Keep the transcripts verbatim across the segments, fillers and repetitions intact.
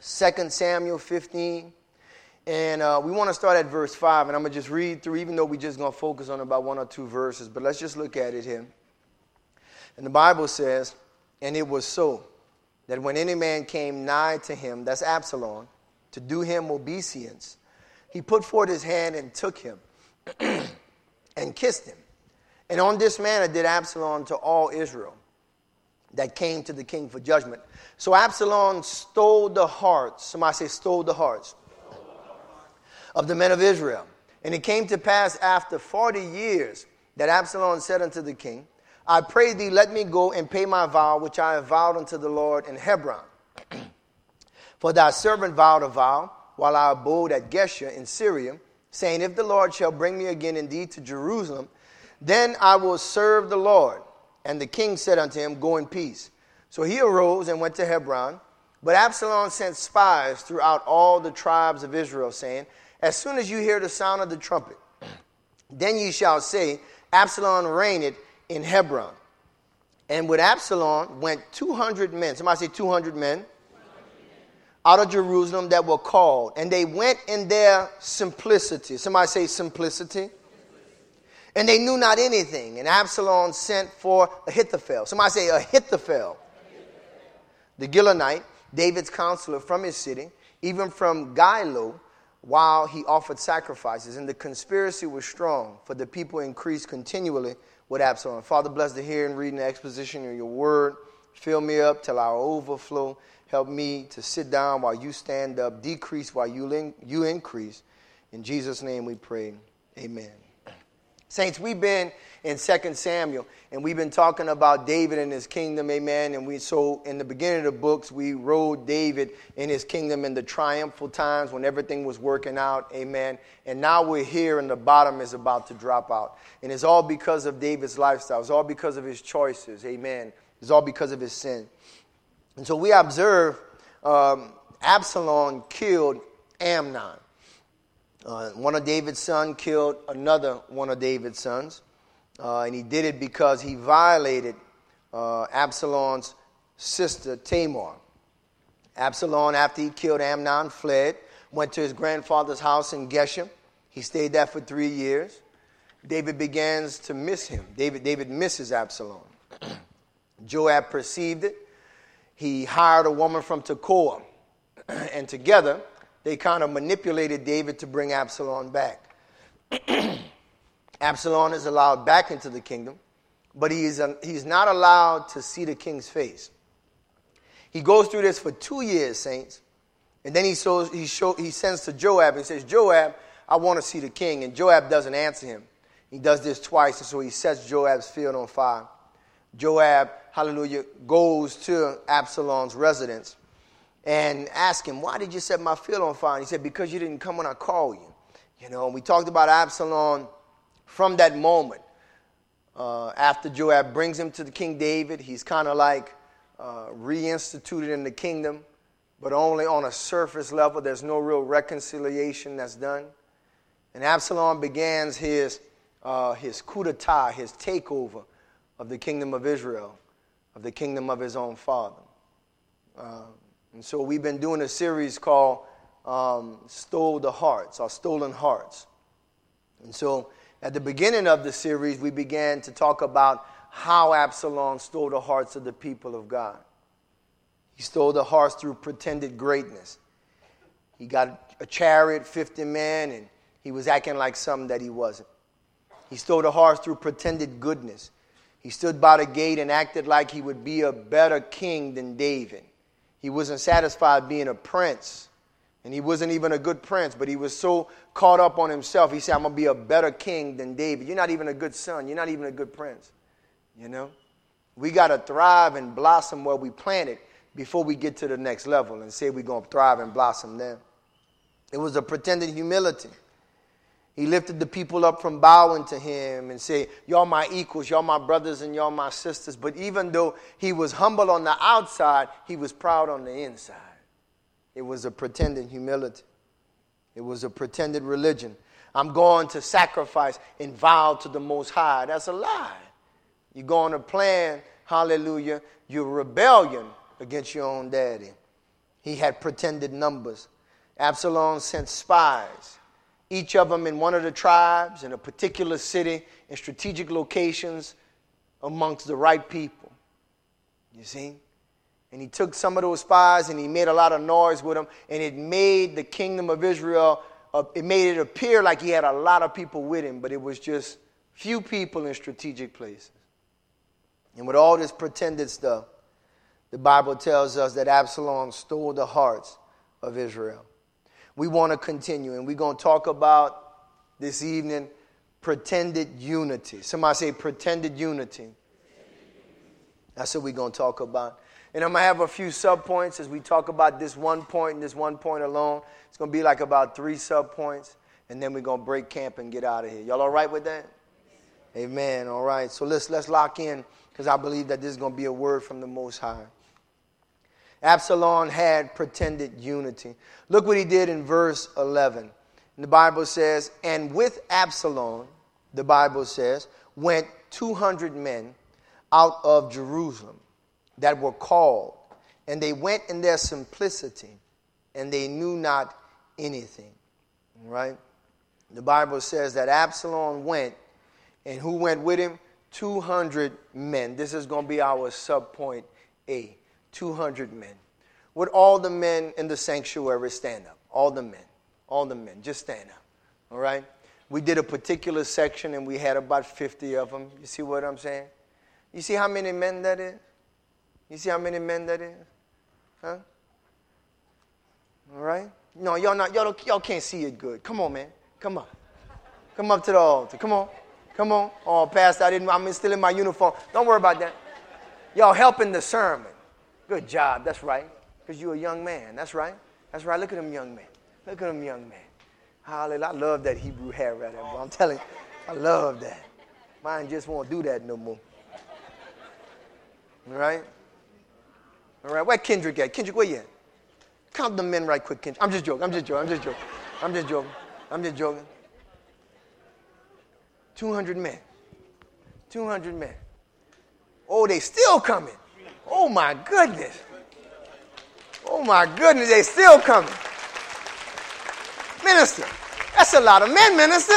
Second Samuel fifteen. And uh, we want to start at verse five. And I'm going to just read through, even though we're just going to focus on about one or two verses. But let's just look at it here. And the Bible says, and it was so, that when any man came nigh to him, that's Absalom, to do him obeisance, he put forth his hand and took him and kissed him. And on this manner did Absalom to all Israel that came to the king for judgment. So Absalom stole the hearts, somebody say stole the hearts, of the men of Israel. And it came to pass after forty years that Absalom said unto the king, I pray thee, let me go and pay my vow, which I have vowed unto the Lord in Hebron. For thy servant vowed a vow, while I abode at Geshur in Syria, saying, if the Lord shall bring me again indeed to Jerusalem, then I will serve the Lord. And the king said unto him, go in peace. So he arose and went to Hebron. But Absalom sent spies throughout all the tribes of Israel, saying, as soon as you hear the sound of the trumpet, then ye shall say, Absalom reigneth in Hebron. And with Absalom went two hundred men. Somebody say two hundred men. Out of Jerusalem that were called. And they went in their simplicity. Somebody say simplicity. And they knew not anything. And Absalom sent for Ahithophel. Somebody say Ahithophel. The Gilonite, David's counselor from his city, even from Gilo, while he offered sacrifices. And the conspiracy was strong, for the people increased continually with Absalom. Father, bless the hearing and reading the exposition of your word. Fill me up till I overflow. Help me to sit down while you stand up. Decrease while you, in, you increase. In Jesus' name we pray. Amen. Saints, we've been in Second Samuel, and we've been talking about David and his kingdom, amen. And we so in the beginning of the books, we rode David in his kingdom in the triumphal times when everything was working out, amen. And now we're here, and the bottom is about to drop out. And it's all because of David's lifestyle. It's all because of his choices, amen. It's all because of his sin. And so we observe um, Absalom killed Amnon. Uh, one of David's sons killed another one of David's sons. Uh, and he did it because he violated uh, Absalom's sister Tamar. Absalom, after he killed Amnon, fled, went to his grandfather's house in Geshur. He stayed there for three years. David begins to miss him. David, David misses Absalom. Joab perceived it. He hired a woman from Tekoa. And together, they kind of manipulated David to bring Absalom back. Absalom is allowed back into the kingdom, but he is, uh, he's not allowed to see the king's face. He goes through this for two years, saints, and then he, shows, he, show, he sends to Joab and says, Joab, I want to see the king. And Joab doesn't answer him. He does this twice, and so he sets Joab's field on fire. Joab, hallelujah, goes to Absalom's residence and asks him, why did you set my field on fire? And he said, because you didn't come when I called you. You know, we talked about Absalom from that moment. Uh, after Joab brings him to the King David, he's kind of like uh, reinstituted in the kingdom, but only on a surface level. There's no real reconciliation that's done. And Absalom begins his, uh, his coup d'etat, his takeover of the kingdom of Israel, of the kingdom of his own father. Uh, and so we've been doing a series called um, Stole the Hearts, or Stolen Hearts. And so at the beginning of the series, we began to talk about how Absalom stole the hearts of the people of God. He stole the hearts through pretended greatness. He got a chariot, fifty men, and he was acting like something that he wasn't. He stole the hearts through pretended goodness. He stood by the gate and acted like he would be a better king than David. He wasn't satisfied being a prince. And he wasn't even a good prince, but he was so caught up on himself. He said, I'm going to be a better king than David. You're not even a good son. You're not even a good prince. You know? We got to thrive and blossom where we planted before we get to the next level and say we're going to thrive and blossom there. It was a pretended humility. He lifted the people up from bowing to him and said, y'all my equals, y'all my brothers, and y'all my sisters. But even though he was humble on the outside, he was proud on the inside. It was a pretended humility. It was a pretended religion. I'm going to sacrifice and vow to the Most High. That's a lie. You're going to plan, hallelujah, your rebellion against your own daddy. He had pretended numbers. Absalom sent spies, each of them in one of the tribes, in a particular city, in strategic locations amongst the right people. You see? And he took some of those spies and he made a lot of noise with them, and it made the kingdom of Israel, uh, it made it appear like he had a lot of people with him, but it was just few people in strategic places. And with all this pretended stuff, the Bible tells us that Absalom stole the hearts of Israel. We want to continue, and we're going to talk about this evening pretended unity. Somebody say pretended unity. That's what we're going to talk about. And I'm going to have a few subpoints as we talk about this one point and this one point alone. It's going to be like about three subpoints, and then we're going to break camp and get out of here. Y'all all right with that? Amen. All right. So let's let's lock in, because I believe that this is going to be a word from the Most High. Absalom had pretended unity. Look what he did in verse eleven. And the Bible says, and with Absalom, the Bible says, went two hundred men out of Jerusalem that were called, and they went in their simplicity, and they knew not anything. All right? The Bible says that Absalom went, and who went with him? two hundred men. This is going to be our subpoint A. two hundred men. Would all the men in the sanctuary stand up? All the men. All the men. Just stand up. All right? We did a particular section, and we had about fifty of them. You see what I'm saying? You see how many men that is? You see how many men that is? Huh? All right? No, y'all not. Y'all, y'all can't see it good. Come on, man. Come on. Come up to the altar. Come on. Come on. Oh, Pastor, I didn't, I'm still in my uniform. Don't worry about that. Y'all helping the sermon. Good job. That's right. Because you're a young man. That's right. That's right. Look at them young men. Look at them young men. Hallelujah. I love that Hebrew hair right there, bro. I'm telling you, I love that. Mine just won't do that no more. All right? All right. Where Kendrick at? Kendrick, where you at? Count the men right quick, Kendrick. I'm just joking. I'm just joking. I'm just joking. I'm just joking. I'm just joking. two hundred men. two hundred men. Oh, they still coming. Oh, my goodness. Oh, my goodness, they still coming. Minister, that's a lot of men, minister.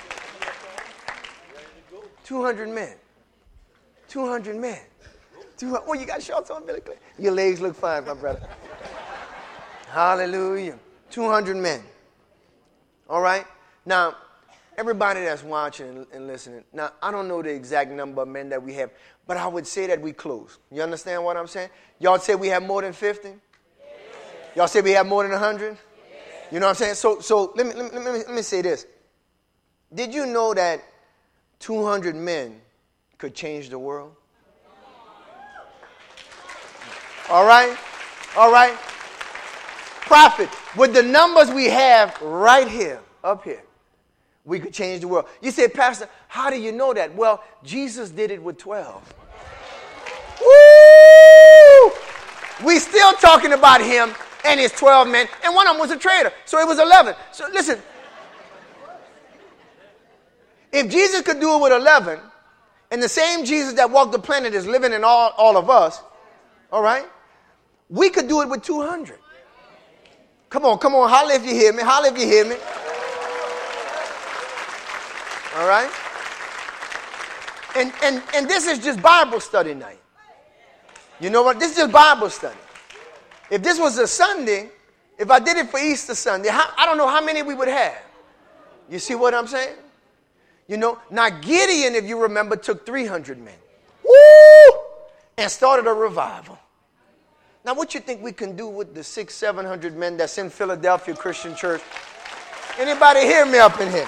two hundred men. two hundred men. two hundred, oh, you got shorts on, Billy Clay? Your legs look fine, my brother. Hallelujah. two hundred men. All right? Now, everybody that's watching and listening, now, I don't know the exact number of men that we have, but I would say that we close. You understand what I'm saying? Y'all say we have more than fifty? Yes. Y'all say we have more than one hundred? Yes. You know what I'm saying? So so let me, let, me, let, me, let me say this. Did you know that two hundred men could change the world? All right? All right? Prophet, with the numbers we have right here, up here, we could change the world. You say, Pastor, how do you know that? Well, Jesus did it with twelve. Woo! We still talking about him and his twelve men, and one of them was a traitor, so it was eleven. So listen, if Jesus could do it with eleven, and the same Jesus that walked the planet is living in all, all of us, all right, we could do it with two hundred. Come on, come on, holler if you hear me, holler if you hear me. All right? And, and, and this is just Bible study night. You know what? This is just Bible study. If this was a Sunday, if I did it for Easter Sunday, how, I don't know how many we would have. You see what I'm saying? You know, now Gideon, if you remember, took three hundred men. Woo! And started a revival. Now, what you think we can do with the six, seven hundred men that's in Philadelphia Christian Church? Anybody hear me up in here?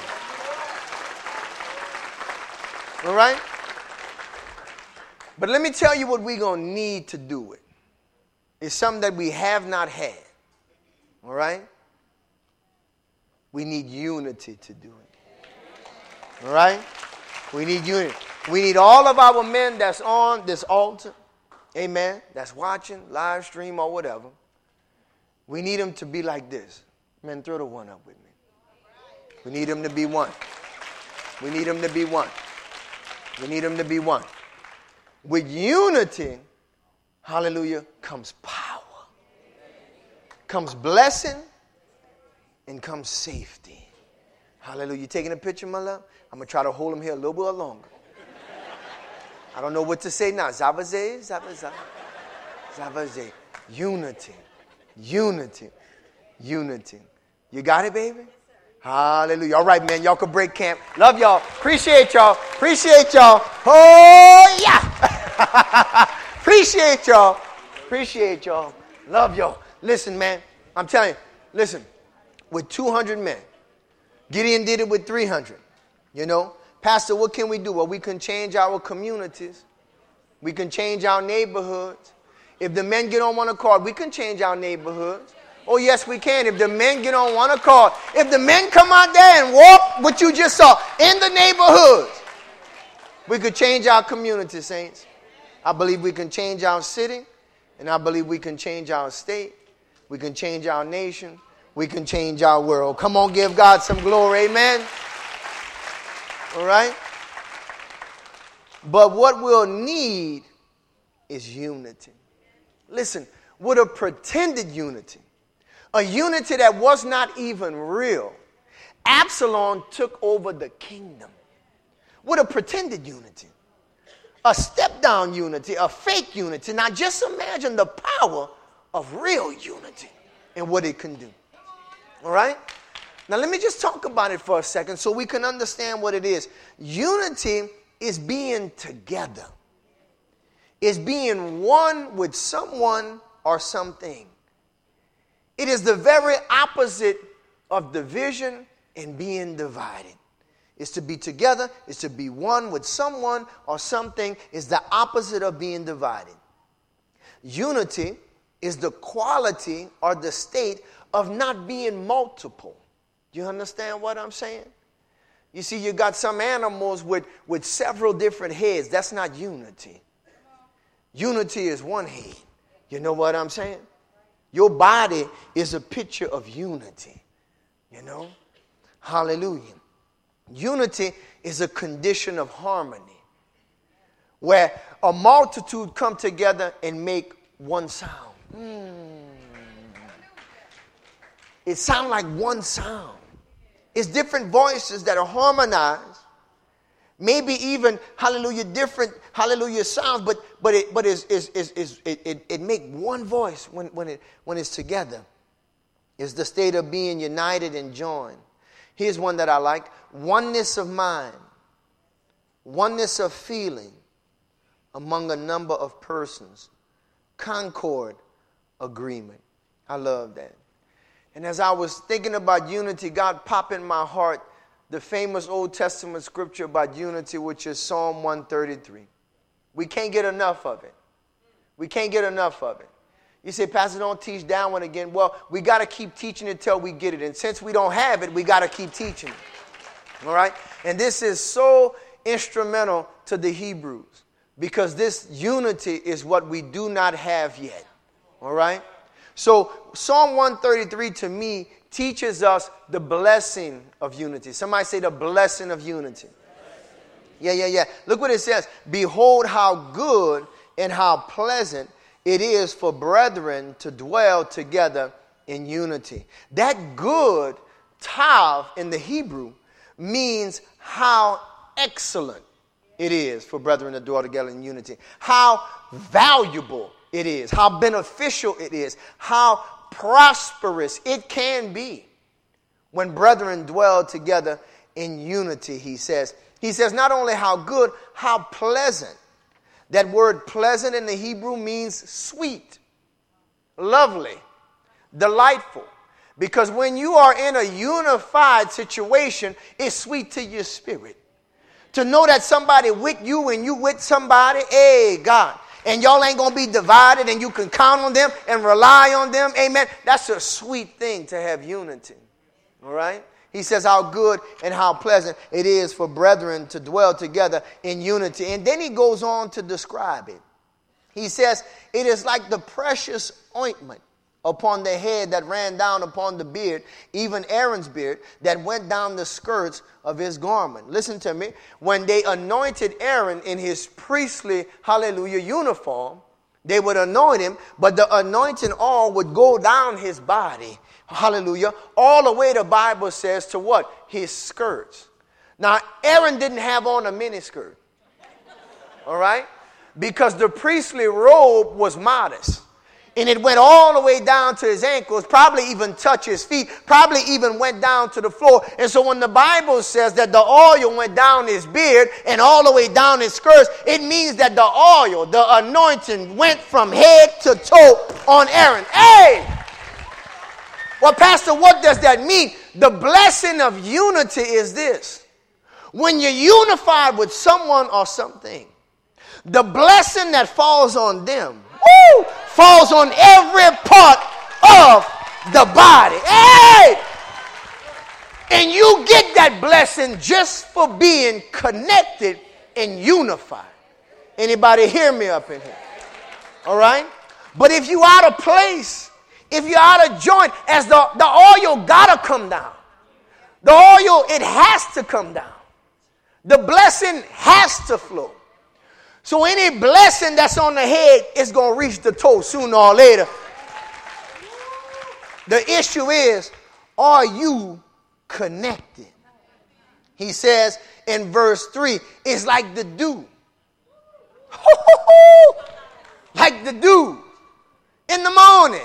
All right? But let me tell you what we're going to need to do it. It's something that we have not had. All right? We need unity to do it. All right? We need unity. We need all of our men that's on this altar, amen, that's watching, live stream or whatever. We need them to be like this. Man, throw the one up with me. We need them to be one. We need them to be one. We need them to be one. With unity, hallelujah, comes power. comes blessing and comes safety. Hallelujah. You taking a picture, my love? I'm going to try to hold him here a little bit longer. I don't know what to say now. Zavaze, Zavaze, Zavaze. Unity. Unity. Unity. You got it, baby? Hallelujah. All right, man. Y'all can break camp. Love y'all. Appreciate y'all. Appreciate y'all. Oh, yeah. Appreciate y'all. Appreciate y'all. Love y'all. Listen, man. I'm telling you. Listen. With two hundred men. Gideon did it with three hundred. You know. Pastor, what can we do? Well, we can change our communities. We can change our neighborhoods. If the men get on one accord, we can change our neighborhoods. Oh, yes, we can. If the men get on one accord. If the men come out there and walk what you just saw in the neighborhoods, we could change our community, saints. I believe we can change our city, and I believe we can change our state. We can change our nation. We can change our world. Come on, give God some glory. Amen. All right? But what we'll need is unity. Listen, with a pretended unity, a unity that was not even real, Absalom took over the kingdom. With a pretended unity, a step-down unity, a fake unity. Now just imagine the power of real unity and what it can do. All right? Now let me just talk about it for a second so we can understand what it is. Unity is being together. It's being one with someone or something. It is the very opposite of division and being divided. It's to be together. It's to be one with someone or something. It's the opposite of being divided. Unity is the quality or the state of not being multiple. You understand what I'm saying? You see, you got some animals with, with several different heads. That's not unity. Unity is one head. You know what I'm saying? Your body is a picture of unity. You know? Hallelujah. Unity is a condition of harmony where a multitude come together and make one sound. Mm. It sounds like one sound. It's different voices that are harmonized. Maybe even, hallelujah, different, hallelujah, sounds, but but it but is is is is it, it, it make one voice when, when it when it's together. It's the state of being united and joined. Here's one that I like. Oneness of mind. Oneness of feeling among a number of persons. Concord agreement. I love that. And as I was thinking about unity, God popped in my heart the famous Old Testament scripture about unity, which is Psalm one thirty-three. We can't get enough of it. We can't get enough of it. You say, Pastor, don't teach that one again. Well, we got to keep teaching it until we get it. And since we don't have it, we got to keep teaching it. All right? And this is so instrumental to the Hebrews because this unity is what we do not have yet. All right? So Psalm one thirty-three to me teaches us the blessing of unity. Somebody say the blessing of unity. Yeah, yeah, yeah. Look what it says. Behold how good and how pleasant it is for brethren to dwell together in unity. That good, tav in the Hebrew, means how excellent it is for brethren to dwell together in unity. How valuable it is. How beneficial it is. How prosperous it can be when brethren dwell together in unity, he says. He says not only how good, how pleasant. That word pleasant in the Hebrew means sweet, lovely, delightful. Because when you are in a unified situation, it's sweet to your spirit. To know that somebody with you and you with somebody, hey, God, and y'all ain't going to be divided and you can count on them and rely on them, amen. That's a sweet thing to have unity, all right? He says how good and how pleasant it is for brethren to dwell together in unity. And then he goes on to describe it. He says, it is like the precious ointment upon the head that ran down upon the beard, even Aaron's beard, that went down the skirts of his garment. Listen to me. When they anointed Aaron in his priestly, hallelujah, uniform, They would anoint him, but the anointing oil would go down his body. Hallelujah. All the way, the Bible says, to what? His skirts. Now, Aaron didn't have on a miniskirt. All right? Because the priestly robe was modest. And it went all the way down to his ankles, probably even touched his feet, probably even went down to the floor. And so when the Bible says that the oil went down his beard and all the way down his skirts, it means that the oil, the anointing, went from head to toe on Aaron. Hey! Well, Pastor, what does that mean? The blessing of unity is this. When you're unified with someone or something, the blessing that falls on them, woo, falls on every part of the body. Hey! And you get that blessing just for being connected and unified. Anybody hear me up in here? All right? But if you out of place, if you're out of joint, as the, the oil gotta come down. The oil, it has to come down. The blessing has to flow. So any blessing that's on the head is going to reach the toe sooner or later. The issue is, are you connected? He says in verse three, it's like the dew. Like the dew in the morning.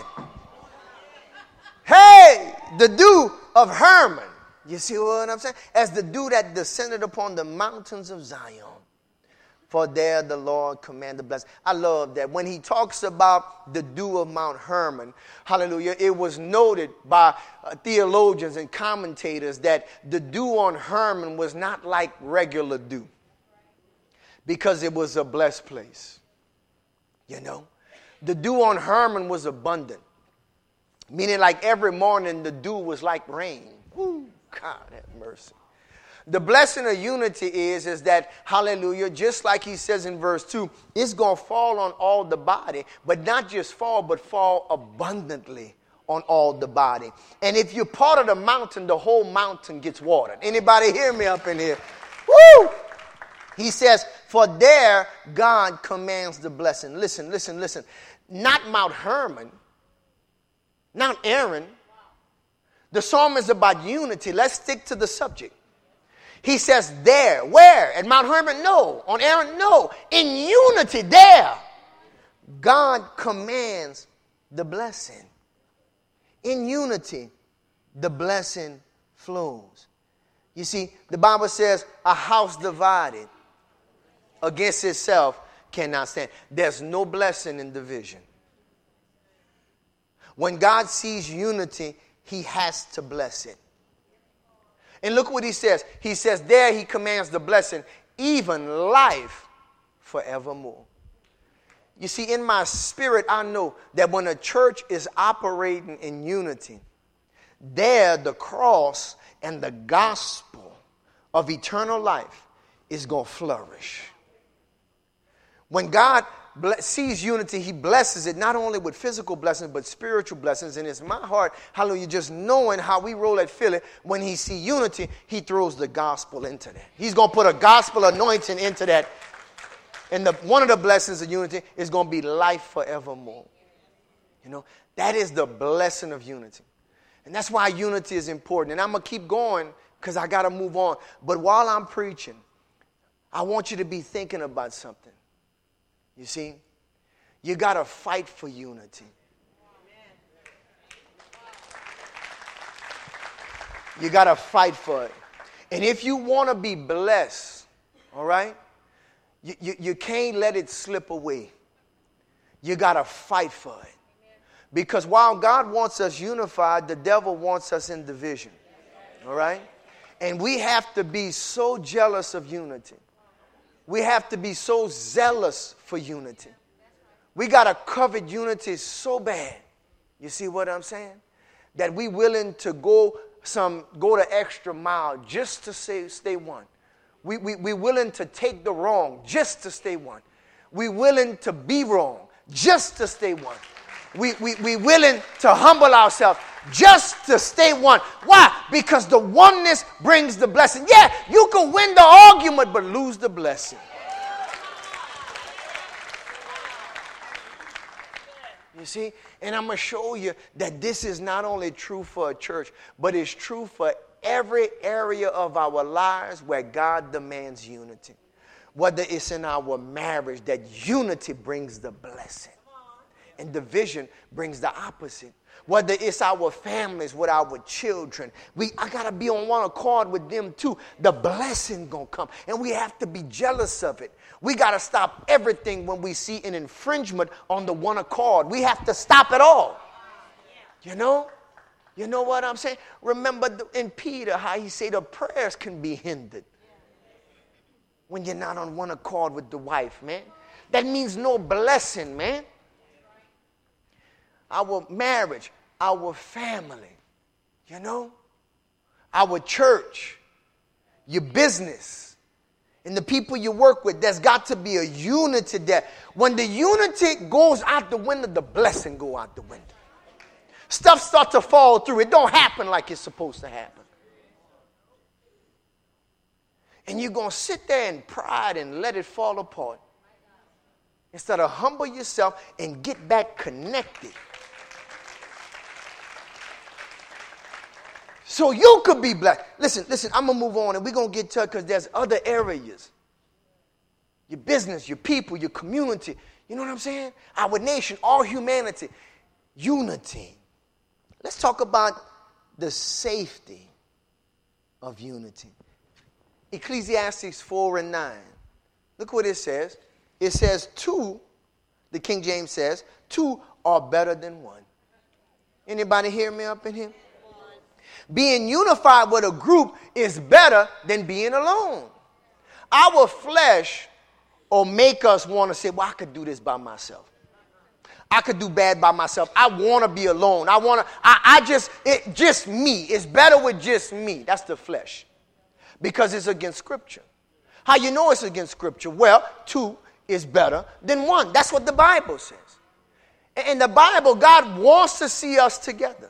Hey, the dew of Hermon. You see what I'm saying? As the dew that descended upon the mountains of Zion. For there the Lord commanded blessing. I love that. When he talks about the dew of Mount Hermon, hallelujah, it was noted by uh, theologians and commentators that the dew on Hermon was not like regular dew. Because it was a blessed place. You know? The dew on Hermon was abundant. Meaning like every morning the dew was like rain. Ooh, God have mercy. The blessing of unity is, is that, hallelujah, just like he says in verse two, it's going to fall on all the body, but not just fall, but fall abundantly on all the body. And if you're part of the mountain, the whole mountain gets watered. Anybody hear me up in here? Woo! He says, for there God commands the blessing. Listen, listen, listen. Not Mount Hermon, not Aaron. The psalm is about unity. Let's stick to the subject. He says there. Where? At Mount Hermon? No. On Aaron? No. In unity there. God commands the blessing. In unity, the blessing flows. You see, the Bible says a house divided against itself cannot stand. There's no blessing in division. When God sees unity, he has to bless it. And look what he says. He says there he commands the blessing, even life forevermore. You see, in my spirit, I know that when a church is operating in unity, there the cross and the gospel of eternal life is going to flourish. When God sees unity, he blesses it not only with physical blessings, but spiritual blessings. And it's my heart, hallelujah, just knowing how we roll at Philly. When he sees unity, he throws the gospel into that. He's going to put a gospel anointing into that. And the, one of the blessings of unity is going to be life forevermore. You know, that is the blessing of unity. And that's why unity is important. And I'm going to keep going because I got to move on. But while I'm preaching, I want you to be thinking about something. You see, you got to fight for unity. You got to fight for it. And if you want to be blessed, all right, you, you, you can't let it slip away. You got to fight for it. Because while God wants us unified, the devil wants us in division. All right? And we have to be so jealous of unity. We have to be so zealous for unity. We got to covet unity so bad. You see what I'm saying? That we willing to go some go the extra mile just to say, stay one. We we we willing to take the wrong just to stay one. We willing to be wrong just to stay one. We we we willing to humble ourselves just to stay one. Why? Because the oneness brings the blessing. Yeah, you can win the argument, but lose the blessing. You see? And I'm going to show you that this is not only true for a church, but it's true for every area of our lives where God demands unity. Whether it's in our marriage, that unity brings the blessing. And division brings the opposite. Whether it's our families with our children, we I gotta be on one accord with them too. The blessing gonna come, and we have to be jealous of it. We gotta stop everything when we see an infringement on the one accord. We have to stop it all. You know, you know what I'm saying. Remember in Peter how he said the prayers can be hindered when you're not on one accord with the wife, man. That means no blessing, man. Our marriage, our family, you know, our church, your business, and the people you work with. There's got to be a unity there. When the unity goes out the window, the blessing go out the window. Stuff starts to fall through. It don't happen like it's supposed to happen. And you're going to sit there in pride and let it fall apart instead of humble yourself and get back connected. So you could be blessed. Listen, listen, I'm going to move on and we're going to get to it because there's other areas. Your business, your people, your community. You know what I'm saying? Our nation, all humanity. Unity. Let's talk about the safety of unity. Ecclesiastes four and nine. Look what it says. It says two, the King James says, two are better than one. Anybody hear me up in here? Being unified with a group is better than being alone. Our flesh will make us want to say, well, I could do this by myself. I could do bad by myself. I want to be alone. I want to, I, I just, it, just me. It's better with just me. That's the flesh. Because it's against Scripture. How you know it's against Scripture? Well, two is better than one. That's what the Bible says. In the Bible, God wants to see us together.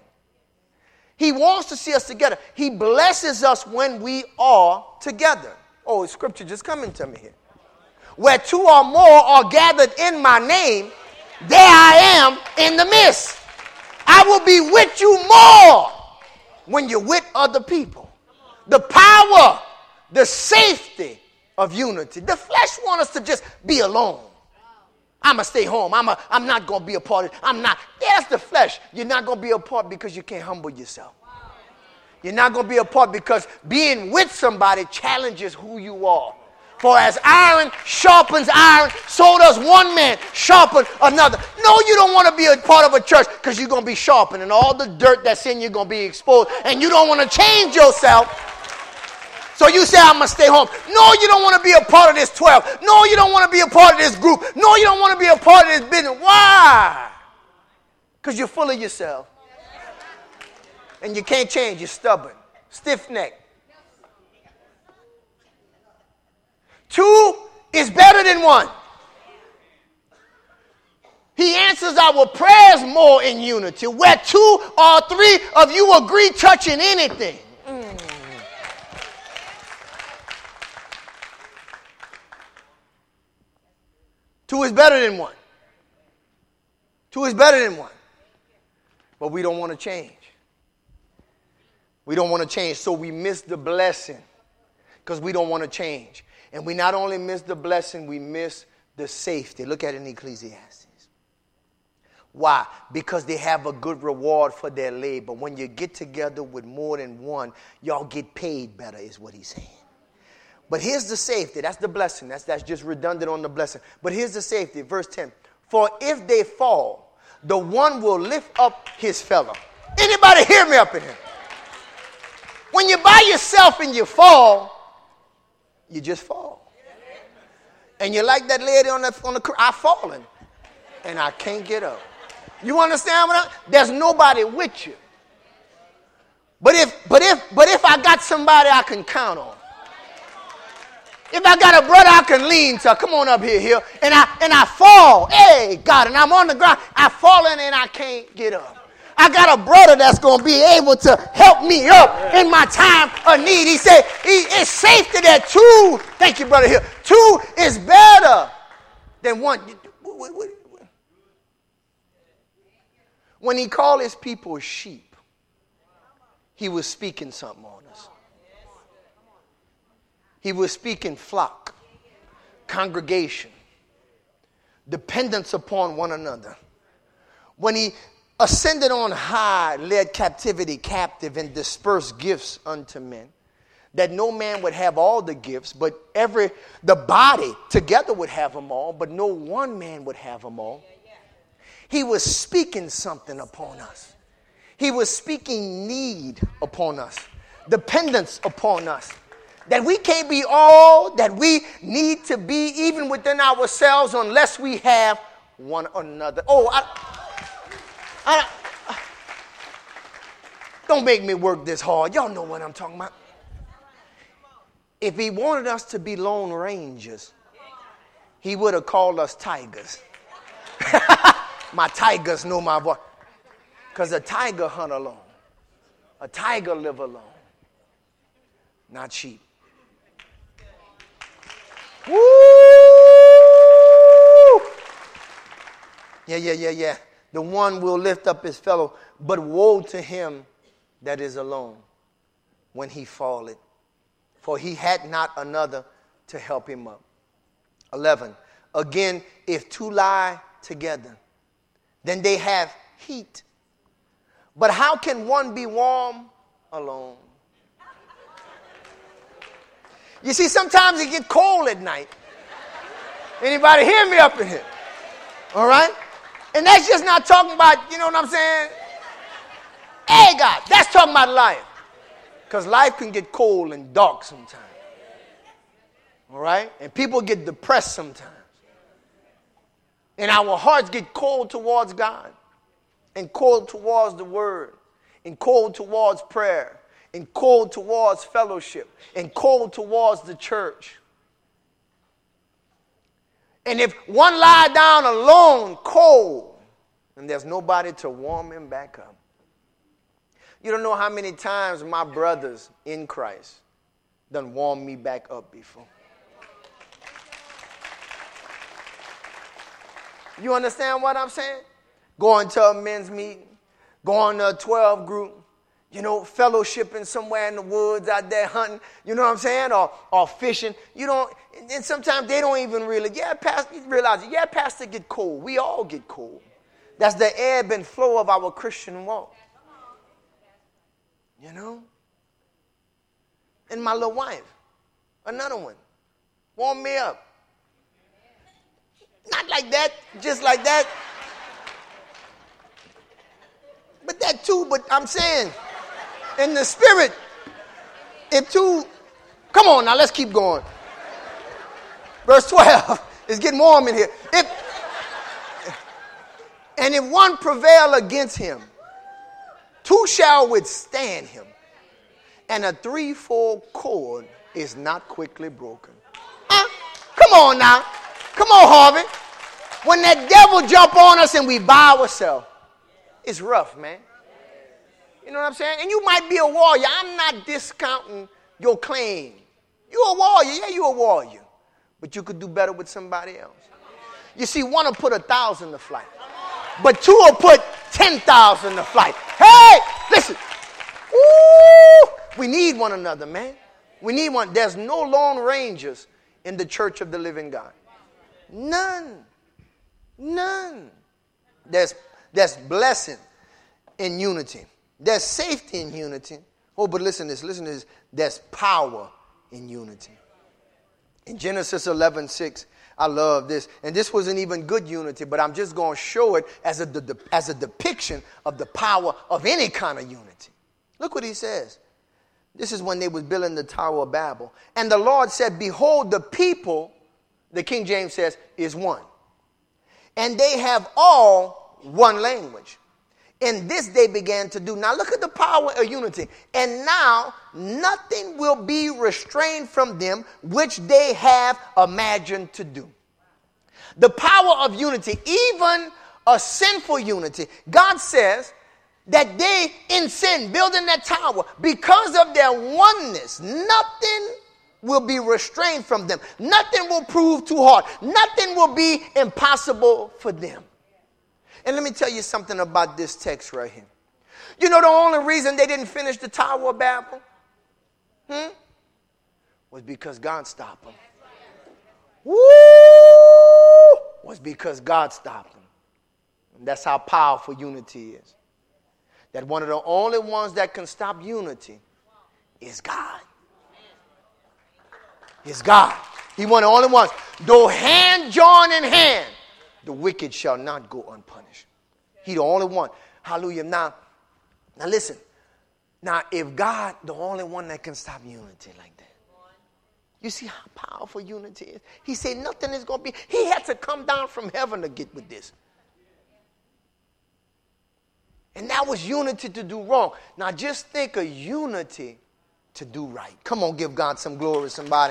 He wants to see us together. He blesses us when we are together. Oh, Scripture just coming to me here. Where two or more are gathered in my name, there I am in the midst. I will be with you more when you're with other people. The power, the safety of unity. The flesh wants us to just be alone. I'm going to stay home. I'm, a, I'm not going to be a part of it. I'm not. That's the flesh. You're not going to be a part because you can't humble yourself. You're not going to be a part because being with somebody challenges who you are. For as iron sharpens iron, so does one man sharpen another. No, you don't want to be a part of a church because you're going to be sharpened and all the dirt that's in you going to be exposed. And you don't want to change yourself. So you say, I'm going to stay home. No, you don't want to be a part of this twelve. No, you don't want to be a part of this group. No, you don't want to be a part of this business. Why? Because you're full of yourself. And you can't change. You're stubborn. Stiff-necked. Two is better than one. He answers our prayers more in unity. Where two or three of you agree touching anything. Mm. Two is better than one. Two is better than one. But we don't want to change. We don't want to change. So we miss the blessing because we don't want to change. And we not only miss the blessing, we miss the safety. Look at it in Ecclesiastes. Why? Because they have a good reward for their labor. When you get together with more than one, y'all get paid better is what he's saying. But here's the safety. That's the blessing. That's, that's just redundant on the blessing. But here's the safety. Verse ten. For if they fall, the one will lift up his fellow. Anybody hear me up in here? When you're by yourself and you fall, you just fall. And you're like that lady on the, on the I've fallen. And I can't get up. You understand what I'm? There's nobody with you. But if, but if, but if I got somebody I can count on. If I got a brother I can lean to, come on up here, here, and I and I fall, hey God, and I'm on the ground, I fall in and I can't get up. I got a brother that's going to be able to help me up in my time of need. He said, he, it's safety that two, thank you, brother, here, two is better than one. When he called his people sheep, he was speaking something on us. He was speaking flock, congregation, dependence upon one another. When he ascended on high, led captivity captive, and dispersed gifts unto men, that no man would have all the gifts, but every the body together would have them all, but no one man would have them all. He was speaking something upon us. He was speaking need upon us, dependence upon us. That we can't be all that we need to be, even within ourselves, unless we have one another. Oh, I, I, I, don't make me work this hard. Y'all know what I'm talking about. If he wanted us to be lone rangers, he would have called us tigers. My tigers know my voice. Because a tiger hunt alone. A tiger live alone. Not sheep. Woo! Yeah, yeah, yeah, yeah. The one will lift up his fellow, but woe to him that is alone when he falleth, for he had not another to help him up. eleven. Again, if two lie together, then they have heat. But how can one be warm alone? You see, sometimes it gets cold at night. Anybody hear me up in here? All right? And that's just not talking about, you know what I'm saying? Hey, God, that's talking about life. Because life can get cold and dark sometimes. All right? And people get depressed sometimes. And our hearts get cold towards God. And cold towards the word. And cold towards prayer. And cold towards fellowship. And cold towards the church. And if one lie down alone, cold, and there's nobody to warm him back up. You don't know how many times my brothers in Christ done warmed me back up before. You understand what I'm saying? Going to a men's meeting, going to a twelve group, you know, fellowshipping somewhere in the woods out there hunting, you know what I'm saying, or, or fishing. You don't, and sometimes they don't even really, yeah, pastor, you realize, yeah, pastor get cold. We all get cold. That's the ebb and flow of our Christian walk. You know? And my little wife, another one, warm me up. Not like that, just like that. But that too, but I'm saying, in the spirit, if two, come on now, let's keep going. Verse twelve, it's getting warm in here. If, and if one prevail against him, two shall withstand him. And a threefold cord is not quickly broken. Uh, come on now. Come on, Harvey. When that devil jump on us and we bow ourselves, it's rough, man. You know what I'm saying? And you might be a warrior. I'm not discounting your claim. You're a warrior. Yeah, you're a warrior. But you could do better with somebody else. You see, one will put a thousand to flight. But two will put ten thousand to flight. Hey, listen. Ooh, we need one another, man. We need one. There's no lone rangers in the church of the living God. None. None. There's, there's blessing in unity. There's safety in unity. Oh, but listen to this. Listen to this. There's power in unity. In Genesis eleven six, I love this. And this wasn't even good unity, but I'm just going to show it as a, de- as a depiction of the power of any kind of unity. Look what he says. This is when they was building the Tower of Babel. And the Lord said, behold, the people, the King James says, is one. And they have all one language. And this they began to do. Now look at the power of unity. And now nothing will be restrained from them which they have imagined to do. The power of unity, even a sinful unity. God says that they in sin, building that tower, because of their oneness, nothing will be restrained from them. Nothing will prove too hard. Nothing will be impossible for them. And let me tell you something about this text right here. You know the only reason they didn't finish the Tower of Babel? Hmm? Was because God stopped them. Woo! Was because God stopped them. And that's how powerful unity is. That one of the only ones that can stop unity is God. Is God. He one of the only ones. Though hand join in hand, the wicked shall not go unpunished. He the only one. Hallelujah. Now, now listen. Now, if God, the only one that can stop unity like that. You see how powerful unity is? He said nothing is going to be. He had to come down from heaven to get with this. And that was unity to do wrong. Now just think of unity to do right. Come on, give God some glory, somebody.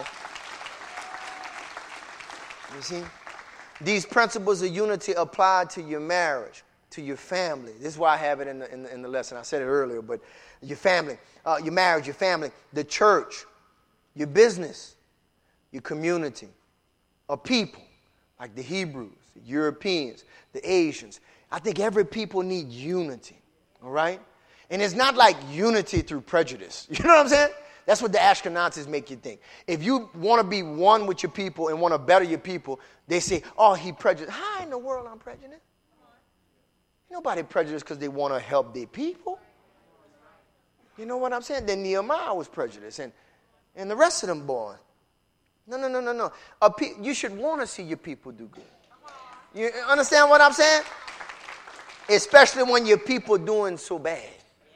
You see? These principles of unity apply to your marriage, to your family. This is why I have it in the, in the, in the lesson. I said it earlier, but your family, uh, your marriage, your family, the church, your business, your community, a people like the Hebrews, the Europeans, the Asians. I think every people need unity, all right? And it's not like unity through prejudice. You know what I'm saying? That's what the Ashkenazis make you think. If you want to be one with your people and want to better your people, they say, oh, he prejudiced. How in the world I'm prejudiced? Nobody prejudiced because they want to help their people. You know what I'm saying? Then Nehemiah was prejudiced and, and the rest of them boys. No, no, no, no, no. A pe- you should want to see your people do good. You understand what I'm saying? Especially when your people doing so bad.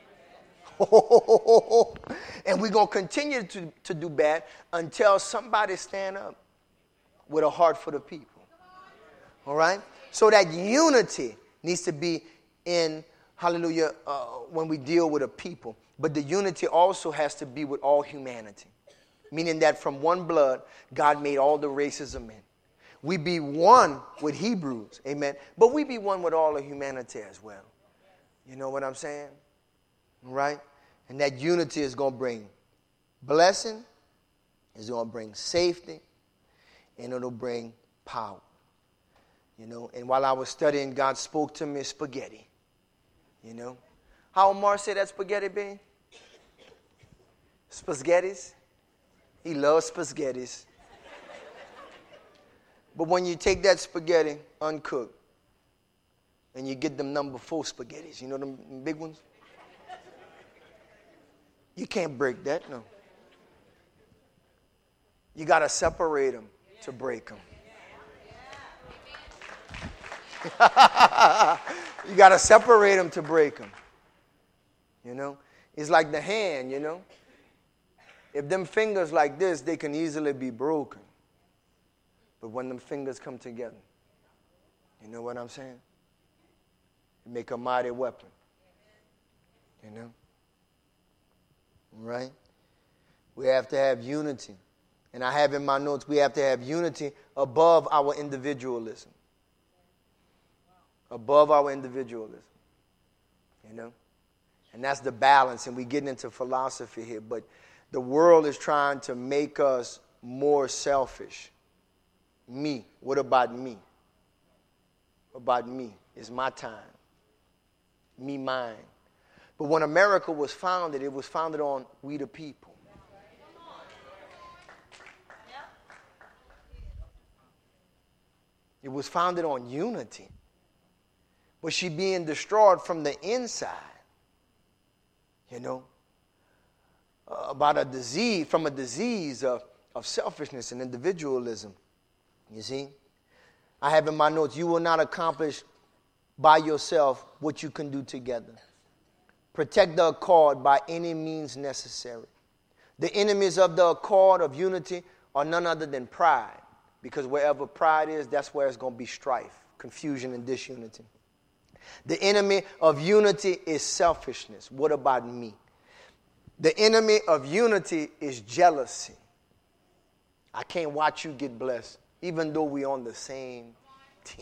And we're going to continue to, to do bad until somebody stand up with a heart for the people. All right? So that unity needs to be in, hallelujah, uh, when we deal with a people. But the unity also has to be with all humanity. Meaning that from one blood, God made all the races of men. We be one with Hebrews, amen. But we be one with all of humanity as well. You know what I'm saying? Right? And that unity is going to bring blessing, it's going to bring safety, and it'll bring power. You know, and while I was studying, God spoke to me spaghetti. You know. How Omar say that spaghetti be? Spaghettis. He loves spaghettis. But when you take that spaghetti uncooked and you get them number four spaghettis, you know them big ones? You can't break that, no. You got to separate them to break them. You got to separate them to break them. You know? It's like the hand, you know? If them fingers like this, they can easily be broken. But when them fingers come together, you know what I'm saying? You make a mighty weapon. You know? Right? We have to have unity. And I have in my notes, we have to have unity above our individualism. Above our individualism. You know? And that's the balance. And we're getting into philosophy here. But the world is trying to make us more selfish. Me. What about me? What about me? It's my time. Me, mine. But when America was founded, it was founded on we the people. It was founded on unity. But she being destroyed from the inside. You know? Uh, about a disease, from a disease of, of selfishness and individualism. You see? I have in my notes, you will not accomplish by yourself what you can do together. Protect the accord by any means necessary. The enemies of the accord of unity are none other than pride. Because wherever pride is, that's where it's going to be strife, confusion, and disunity. The enemy of unity is selfishness. What about me? The enemy of unity is jealousy. I can't watch you get blessed, even though we're on the same team.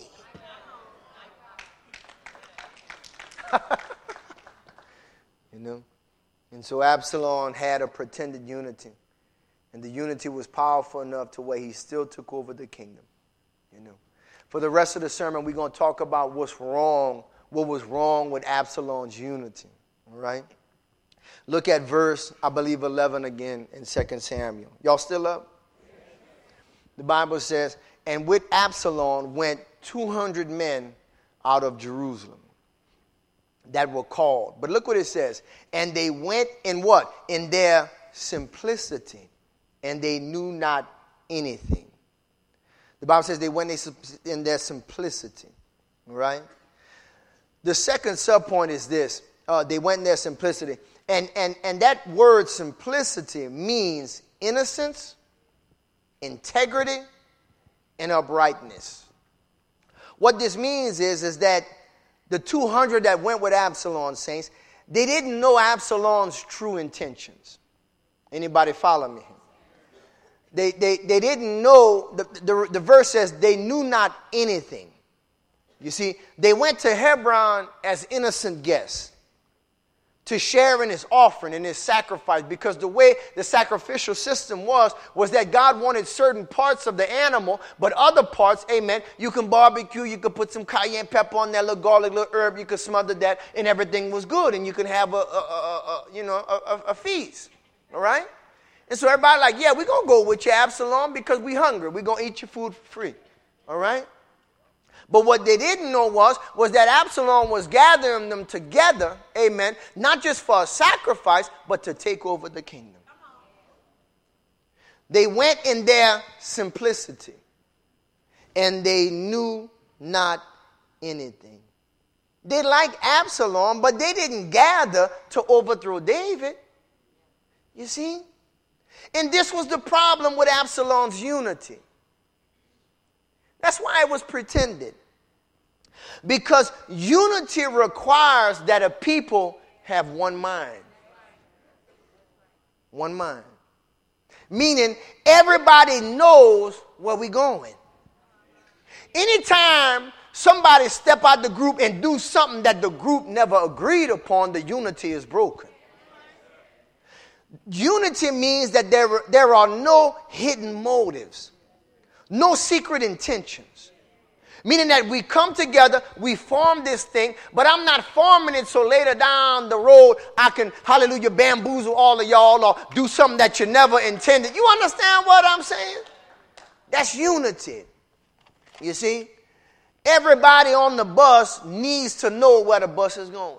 You know? And so Absalom had a pretended unity. And the unity was powerful enough to where he still took over the kingdom. You know? For the rest of the sermon, we're going to talk about what's wrong what was wrong with Absalom's unity. All right? Look at verse, I believe, eleven again in Second Samuel. Y'all still up? The Bible says, and with Absalom went two hundred men out of Jerusalem that were called. But look what it says. And they went in what? In their simplicity. And they knew not anything. The Bible says they went in their simplicity. Right? The second subpoint is this. Uh, they went in their simplicity. And, and, and that word simplicity means innocence, integrity, and uprightness. What this means is, is that the two hundred that went with Absalom, saints, they didn't know Absalom's true intentions. Anybody follow me? They, they, they didn't know, the, the, the verse says they knew not anything. You see, they went to Hebron as innocent guests to share in his offering and his sacrifice, because the way the sacrificial system was, was that God wanted certain parts of the animal, but other parts, amen, you can barbecue, you can put some cayenne pepper on that, little garlic, little herb, you can smother that, and everything was good, and you can have a, a, a, a you know, a, a feast, all right? And so everybody like, yeah, we're going to go with you, Absalom, because we hungry. We're going to eat your food for free, all right? But what they didn't know was, was that Absalom was gathering them together, amen, not just for a sacrifice, but to take over the kingdom. They went in their simplicity, and they knew not anything. They liked Absalom, but they didn't gather to overthrow David. You see? And this was the problem with Absalom's unity. That's why it was pretended. Because unity requires that a people have one mind. One mind. Meaning everybody knows where we're going. Anytime somebody step out the group and do something that the group never agreed upon, the unity is broken. Unity means that there, there are no hidden motives. No secret intentions. Meaning that we come together, we form this thing, but I'm not forming it so later down the road I can, hallelujah, bamboozle all of y'all or do something that you never intended. You understand what I'm saying? That's unity. You see? Everybody on the bus needs to know where the bus is going.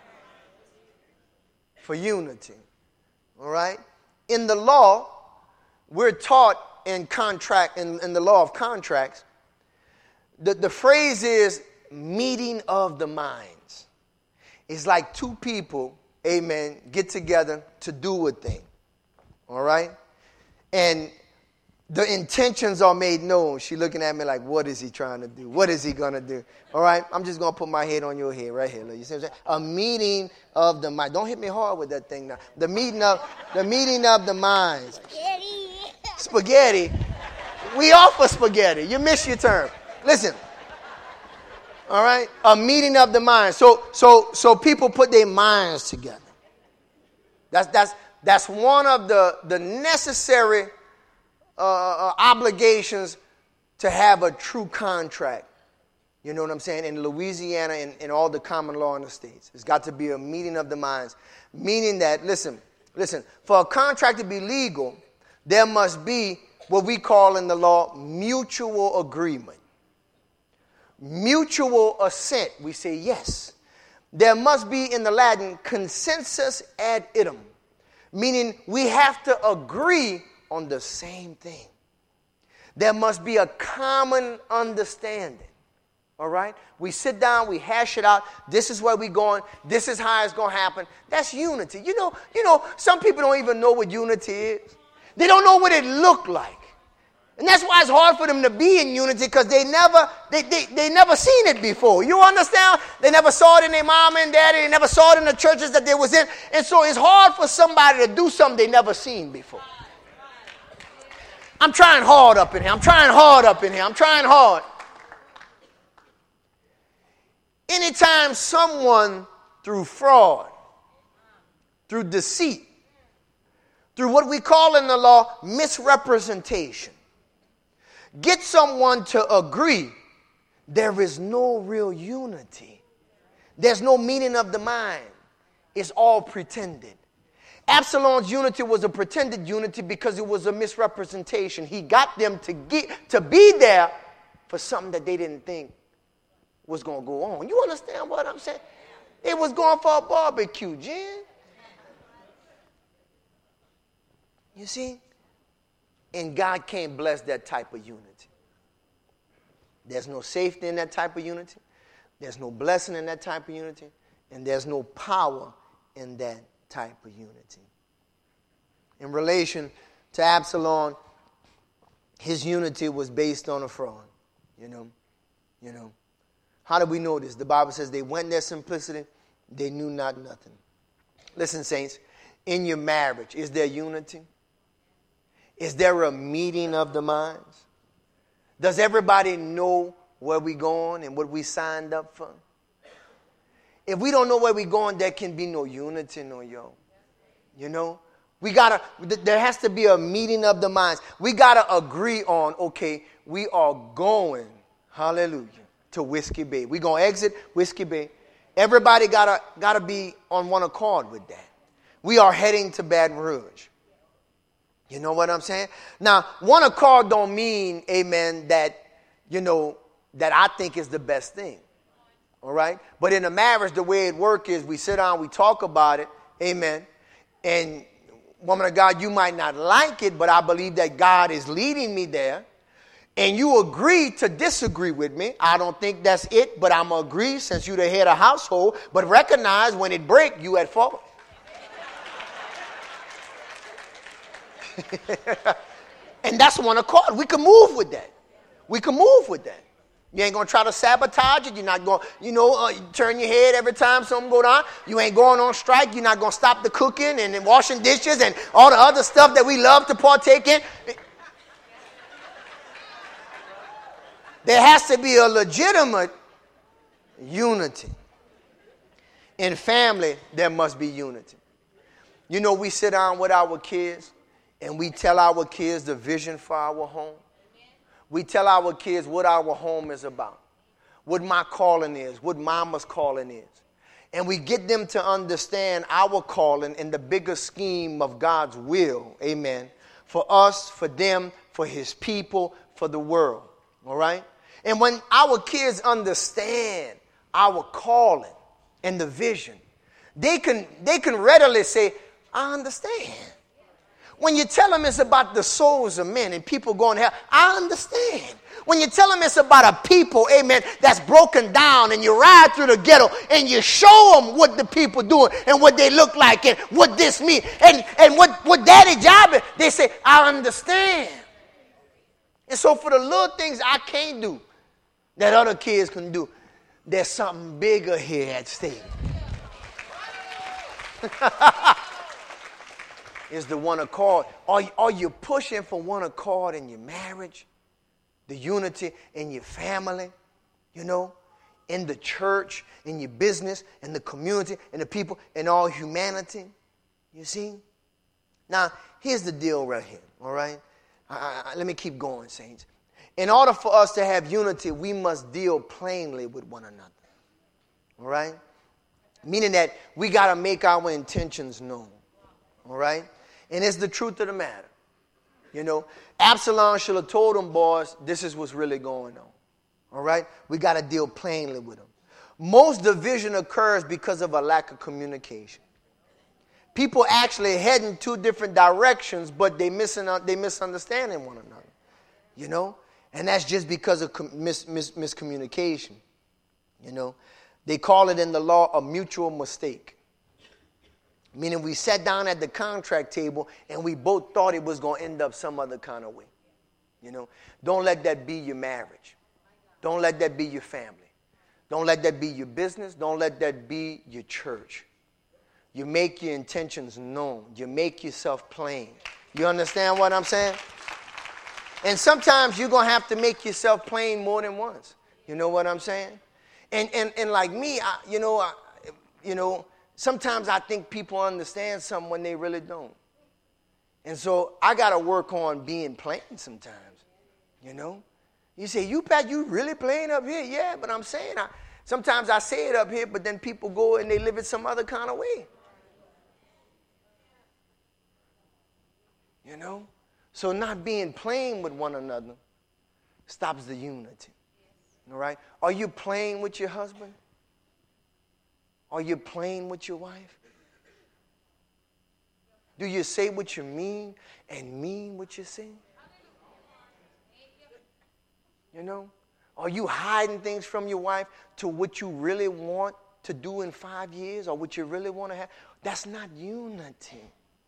For unity. All right? In the law, we're taught in contract, in, in the law of contracts, the, the phrase is meeting of the minds. It's like two people, amen, get together to do a thing. All right? And the intentions are made known. She looking at me like, what is he trying to do? What is he going to do? All right? I'm just going to put my head on your head right here. You see what I'm saying? A meeting of the mind. Don't hit me hard with that thing now. The meeting of, the meeting of the minds. Spaghetti. Spaghetti. We offer spaghetti. You missed your term. Listen. All right? A meeting of the minds. So, so, so people put their minds together. That's, that's, that's one of the, the necessary Uh, obligations to have a true contract. You know what I'm saying? In Louisiana and in all the common law in the states. It's got to be a meeting of the minds. Meaning that, listen, listen, for a contract to be legal, there must be what we call in the law mutual agreement. Mutual assent. We say yes. There must be in the Latin consensus ad idem. Meaning we have to agree on the same thing. There must be a common understanding. All right? We sit down, we hash it out. This is where we're going. This is how it's going to happen. That's unity. You know, you know, some people don't even know what unity is. They don't know what it looked like. And that's why it's hard for them to be in unity, because they never, they, they, they never seen it before. You understand? They never saw it in their mama and daddy. They never saw it in the churches that they was in. And so it's hard for somebody to do something they never seen before. I'm trying hard up in here. I'm trying hard up in here. I'm trying hard. Anytime someone, through fraud, through deceit, through what we call in the law misrepresentation, get someone to agree, there is no real unity. There's no meeting of the mind. It's all pretended. Absalom's unity was a pretended unity because it was a misrepresentation. He got them to get to be there for something that they didn't think was going to go on. You understand what I'm saying? They was going for a barbecue, Jen. You see? And God can't bless that type of unity. There's no safety in that type of unity. There's no blessing in that type of unity. And there's no power in that type of unity. In relation to Absalom, his unity was based on a fraud. You know, you know. How do we know this? The Bible says they went in their simplicity, they knew not nothing. Listen, saints, in your marriage, is there unity? Is there a meeting of the minds? Does everybody know where we're going and what we signed up for? If we don't know where we're going, there can be no unity, no yo. You know? We gotta, there has to be a meeting of the minds. We gotta agree on, okay, we are going, hallelujah, to Whiskey Bay. We're gonna exit Whiskey Bay. Everybody gotta gotta be on one accord with that. We are heading to Baton Rouge. You know what I'm saying? Now, one accord don't mean, amen, that, you know, that I think is the best thing. All right? But in a marriage, the way it works is we sit down, we talk about it, amen. And, woman of God, you might not like it, but I believe that God is leading me there. And you agree to disagree with me. I don't think that's it, but I'm going to agree since you're the head of household. But recognize when it breaks, you at fault. And that's one accord. We can move with that. We can move with that. You ain't going to try to sabotage it. You're not going, you know, uh, you turn your head every time something go down. You ain't going on strike. You're not going to stop the cooking and, and washing dishes and all the other stuff that we love to partake in. There has to be a legitimate unity. In family, there must be unity. You know, we sit down with our kids and we tell our kids the vision for our home. We tell our kids what our home is about, what my calling is, what mama's calling is. And we get them to understand our calling in the bigger scheme of God's will, amen, for us, for them, for his people, for the world, all right? And when our kids understand our calling and the vision, they can, they can readily say, I understand. When you tell them it's about the souls of men and people going to hell, I understand. When you tell them it's about a people, amen, that's broken down and you ride through the ghetto and you show them what the people doing and what they look like and what this means and, and what, what daddy job is, they say, I understand. And so for the little things I can't do that other kids can do, there's something bigger here at stake. Is the one accord. Are, are you pushing for one accord in your marriage? The unity in your family? You know? In the church, in your business, in the community, in the people, in all humanity? You see? Now, here's the deal right here. All right? I, I, let me keep going, saints. In order for us to have unity, we must deal plainly with one another. All right? Meaning that we got to make our intentions known. All right? And it's the truth of the matter. You know, Absalom should have told them, boys, this is what's really going on. All right? We got to deal plainly with them. Most division occurs because of a lack of communication. People actually head in two different directions, but they missing they misunderstanding one another. You know? And that's just because of mis, mis, miscommunication. You know? They call it in the law a mutual mistake. Meaning we sat down at the contract table and we both thought it was going to end up some other kind of way. You know, don't let that be your marriage. Don't let that be your family. Don't let that be your business. Don't let that be your church. You make your intentions known. You make yourself plain. You understand what I'm saying? And sometimes you're going to have to make yourself plain more than once. You know what I'm saying? And and, and like me, I, you know, I, you know, sometimes I think people understand something when they really don't. And so I got to work on being plain sometimes, you know. You say, you Pat, you really playing up here? Yeah, but I'm saying I, Sometimes I say it up here, but then people go and they live it some other kind of way. You know? So not being plain with one another stops the unity. All right? Are you playing with your husband? Are you playing with your wife? Do you say what you mean and mean what you say? You know? Are you hiding things from your wife to what you really want to do in five years or what you really want to have? That's not unity.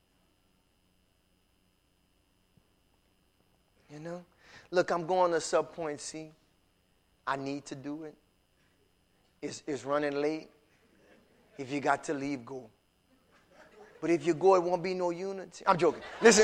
You know? Look, I'm going to subpoint C. I need to do it. It's, it's running late. If you got to leave, go. But if you go, it won't be no unity. I'm joking. Listen.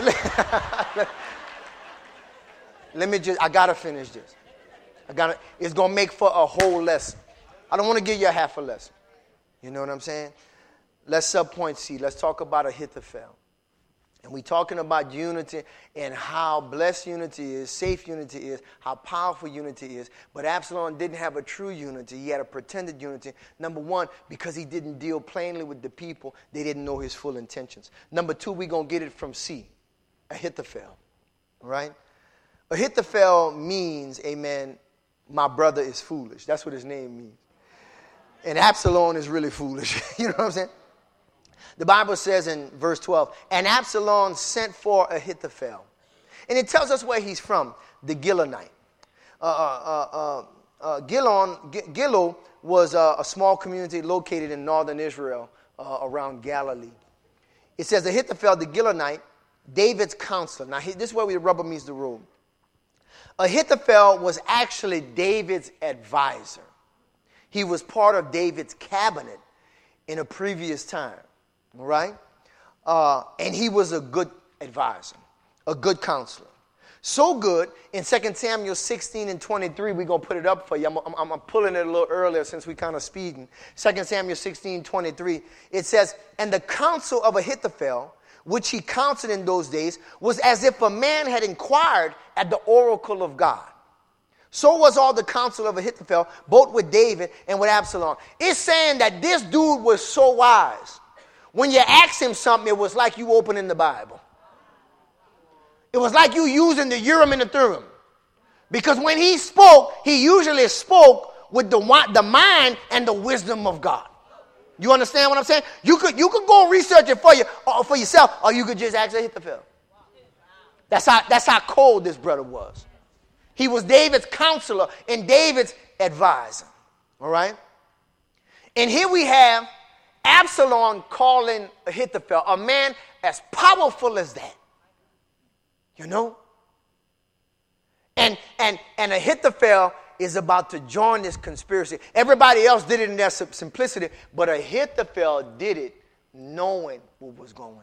Let me just, I got to finish this. I gotta, it's going to make for a whole lesson. I don't want to give you a half a lesson. You know what I'm saying? Let's subpoint C. Let's talk about Ahithophel. And we're talking about unity and how blessed unity is, safe unity is, how powerful unity is. But Absalom didn't have a true unity. He had a pretended unity. Number one, because he didn't deal plainly with the people, they didn't know his full intentions. Number two, we're going to get it from C, Ahithophel. All right? Ahithophel means, amen, my brother is foolish. That's what his name means. And Absalom is really foolish. You know what I'm saying? The Bible says in verse twelve, and Absalom sent for Ahithophel. And it tells us where he's from, the Gilonite. Uh, uh, uh, uh, Gilon, G- Gilo was uh, a small community located in northern Israel uh, around Galilee. It says Ahithophel, the Gilonite, David's counselor. Now, he, this is where the rubber meets the road. Ahithophel was actually David's advisor. He was part of David's cabinet in a previous time, all right? Uh, and he was a good advisor, a good counselor. So good, in Second Samuel sixteen and twenty-three, we're going to put it up for you. I'm, I'm, I'm pulling it a little earlier since we kind of speeding. Second Samuel sixteen, twenty-three, it says, and the counsel of Ahithophel, which he counseled in those days, was as if a man had inquired at the oracle of God. So was all the counsel of Ahithophel, both with David and with Absalom. It's saying that this dude was so wise. When you asked him something, it was like you opening the Bible. It was like you using the Urim and the Thummim. Because when he spoke, he usually spoke with the, the mind and the wisdom of God. You understand what I'm saying? You could you could go research it for you or for yourself, or you could just ask Ahithophel. That's how that's how cold this brother was. He was David's counselor and David's advisor. All right? And here we have Absalom calling Ahithophel, a man as powerful as that. You know? And and and Ahithophel is about to join this conspiracy. Everybody else did it in their simplicity, but Ahithophel did it knowing what was going on.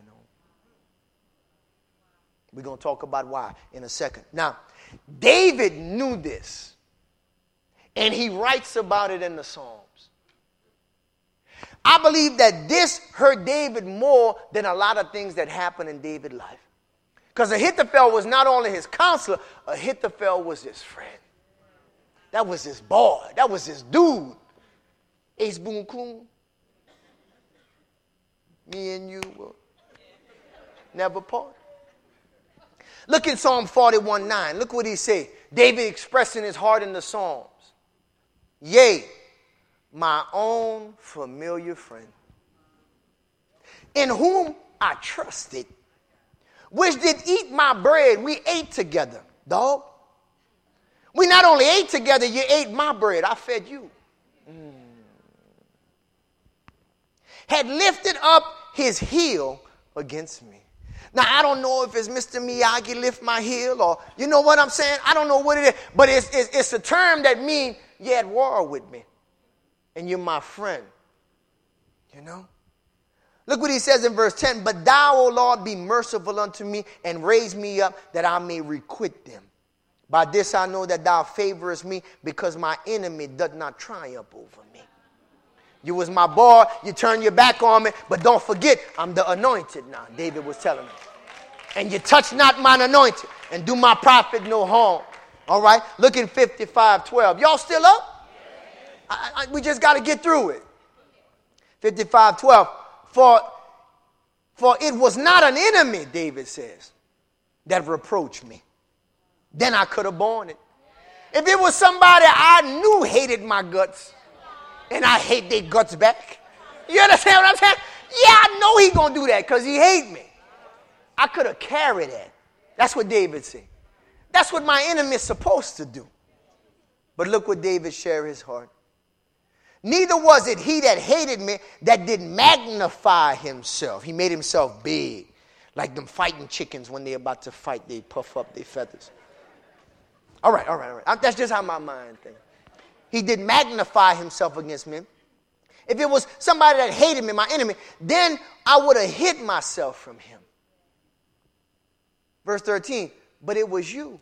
We're going to talk about why in a second. Now, David knew this, and he writes about it in the Psalms. I believe that this hurt David more than a lot of things that happened in David's life. Because Ahithophel was not only his counselor, Ahithophel was his friend. That was his boy. That was his dude. Ace Boon Coon. Me and you will never part. Look in Psalm forty-one nine. Look what he said. David expressing his heart in the Psalms. Yea, my own familiar friend, in whom I trusted, which did eat my bread. We ate together, dog. We not only ate together, you ate my bread. I fed you. Mm. Had lifted up his heel against me. Now, I don't know if it's Mister Miyagi lift my heel or, you know what I'm saying? I don't know what it is. But it's, it's, it's a term that means you're at war with me. And you're my friend. You know? Look what he says in verse ten. But thou, O Lord, be merciful unto me and raise me up that I may requite them. By this I know that thou favorest me, because my enemy doth not triumph over me. You was my boy, you turn your back on me, but don't forget, I'm the anointed now, David was telling me. And you touch not mine anointed, and do my prophet no harm. All right, look in fifty-five twelve. Y'all still up? I, I, we just got to get through it. fifty-five twelve. For, for it was not an enemy, David says, that reproached me. Then I could have borne it. If it was somebody I knew hated my guts, and I hate their guts back. You understand what I'm saying? Yeah, I know he going to do that because he hate me. I could have carried that. That's what David said. That's what my enemy is supposed to do. But look what David shared his heart. Neither was it he that hated me that did magnify himself. He made himself big. Like them fighting chickens when they're about to fight, they puff up their feathers. All right, all right, all right. That's just how my mind thinks. He did magnify himself against me. If it was somebody that hated me, my enemy, then I would have hid myself from him. Verse thirteen, but it was you,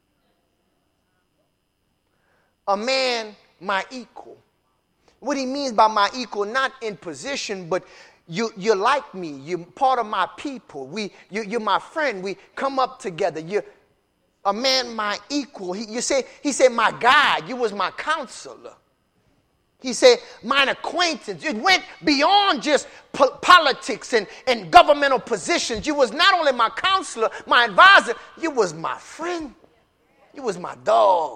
a man my equal. What he means by my equal, not in position, but you, you're like me. You're part of my people. We, you, you're my friend. We come up together. You're a man my equal. He, you say, he said, my guide. You was my counselor. He said, mine acquaintance. It went beyond just po- politics and, and governmental positions. You was not only my counselor, my advisor. You was my friend. You was my dog.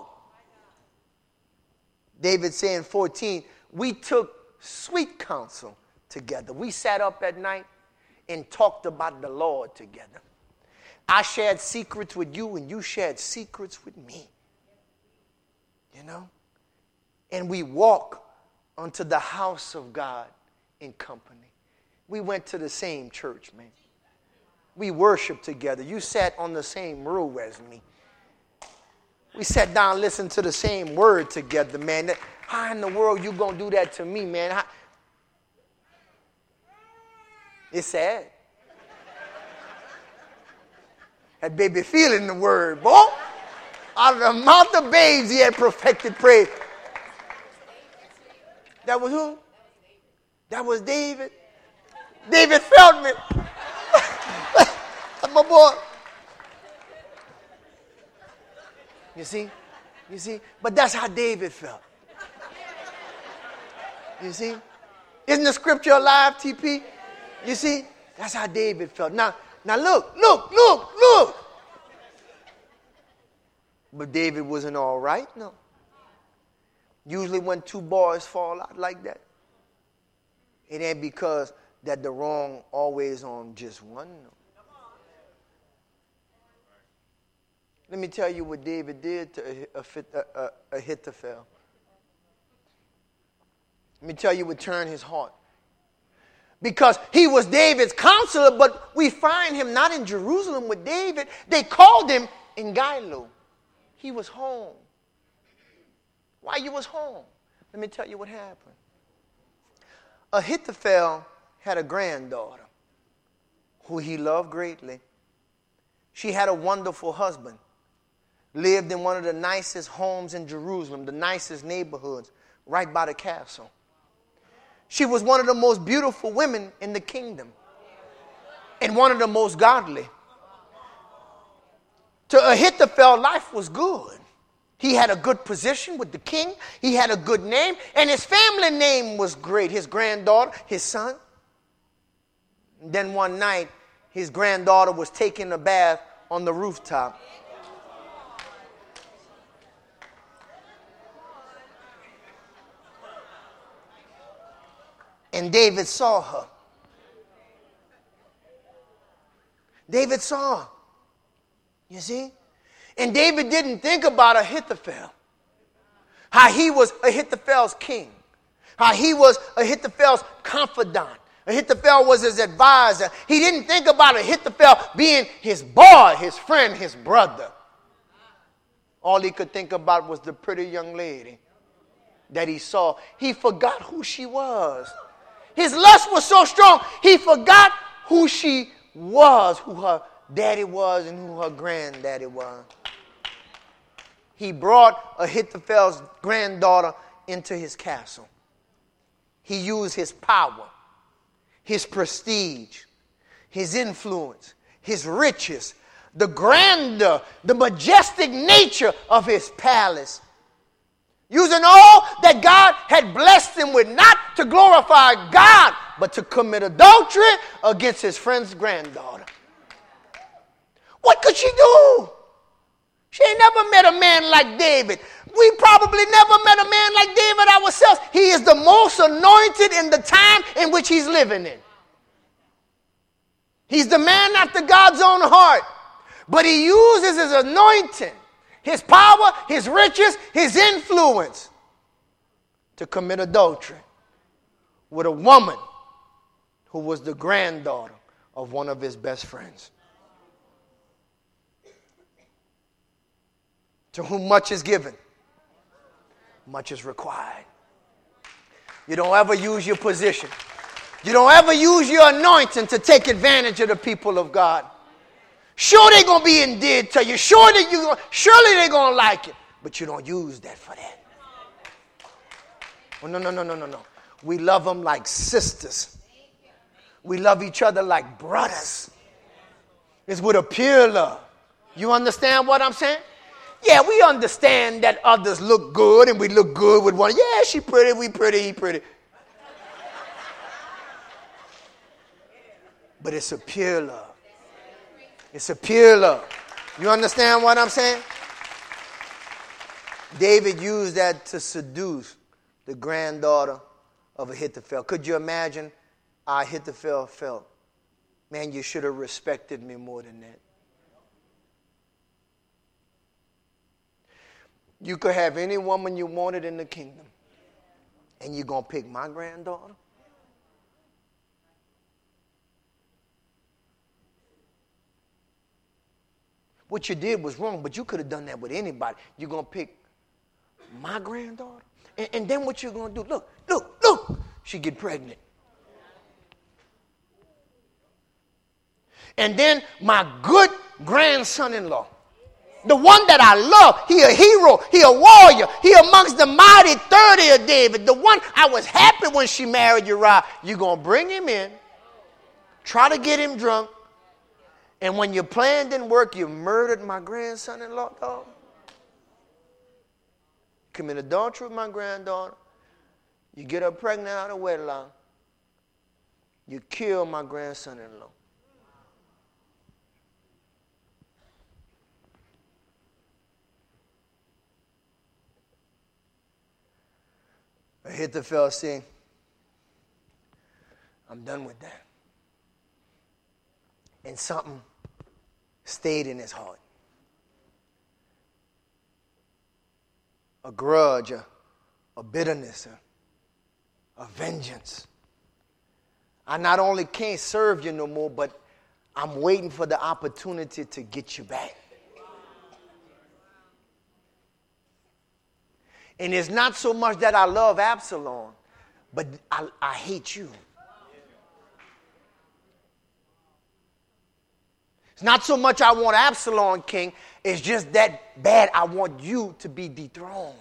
David saying fourteen, we took sweet counsel together. We sat up at night and talked about the Lord together. I shared secrets with you and you shared secrets with me. You know? And we walk unto the house of God in company. We went to the same church, man. We worshiped together. You sat on the same row as me. We sat down and listened to the same word together, man. How in the world you going to do that to me, man? How? It's sad. That baby feeling the word, boy. Out of the mouth of babes he had perfected praise. That was who? That was David. David felt me. My boy. You see? You see? But that's how David felt. You see? Isn't the scripture alive, T P? You see? That's how David felt. Now, now look, look, look, look. But David wasn't all right, no. Usually when two boys fall out like that, it ain't because that the wrong always on just one, no. Let me tell you what David did to Ahithophel. Let me tell you what turned his heart. Because he was David's counselor, but we find him not in Jerusalem with David. They called him in Gilo. He was home. Why you was home? Let me tell you what happened. Ahithophel had a granddaughter who he loved greatly. She had a wonderful husband. Lived in one of the nicest homes in Jerusalem, the nicest neighborhoods, right by the castle. She was one of the most beautiful women in the kingdom and one of the most godly. To Ahithophel, life was good. He had a good position with the king. He had a good name, and his family name was great. His granddaughter, his son. And then one night, his granddaughter was taking a bath on the rooftop. And David saw her. David saw her. You see? And David didn't think about Ahithophel. How he was Ahithophel's king. How he was Ahithophel's confidant. Ahithophel was his advisor. He didn't think about Ahithophel being his boy, his friend, his brother. All he could think about was the pretty young lady that he saw. He forgot who she was. His lust was so strong, he forgot who she was, who her daddy was and who her granddaddy was. He brought Ahithophel's granddaughter into his castle. He used his power, his prestige, his influence, his riches, the grandeur, the majestic nature of his palace Using all that God had blessed him with, not to glorify God, but to commit adultery against his friend's granddaughter. What could she do? She ain't never met a man like David. We probably never met a man like David ourselves. He is the most anointed in the time in which he's living in. He's the man after God's own heart. But he uses his anointing, his power, his riches, his influence to commit adultery with a woman who was the granddaughter of one of his best friends. To whom much is given, much is required. You don't ever use your position. You don't ever use your anointing to take advantage of the people of God. Sure, they're going to be endeared to you. Sure, that you, surely they're going to like it. But you don't use that for that. Oh, no, no, no, no, no, no. We love them like sisters. We love each other like brothers. It's with a pure love. You understand what I'm saying? Yeah, we understand that others look good and we look good with one. Yeah, she pretty, we pretty, he pretty. But it's a pure love. It's a pure love. You understand what I'm saying? David used that to seduce the granddaughter of Ahithophel. Could you imagine how Ahithophel felt? Man, you should have respected me more than that. You could have any woman you wanted in the kingdom, and you're going to pick my granddaughter? What you did was wrong, but you could have done that with anybody. You're going to pick my granddaughter? And, and then what you're going to do? Look, look, look. She get pregnant. And then my good grandson-in-law, the one that I love, he a hero, he a warrior, he amongst the mighty thirty of David, the one I was happy when she married Uriah. You're going to bring him in, try to get him drunk, and when your plan didn't work, you murdered my grandson-in-law, dog. Commit adultery with my granddaughter. You get her pregnant out of wedlock. You kill my grandson-in-law. Ahithophel said, I'm done with that. And something stayed in his heart. A grudge, a, a bitterness, a, a vengeance. I not only can't serve you no more, but I'm waiting for the opportunity to get you back. And it's not so much that I love Absalom, but I, I hate you. It's not so much I want Absalom king, it's just that bad I want you to be dethroned.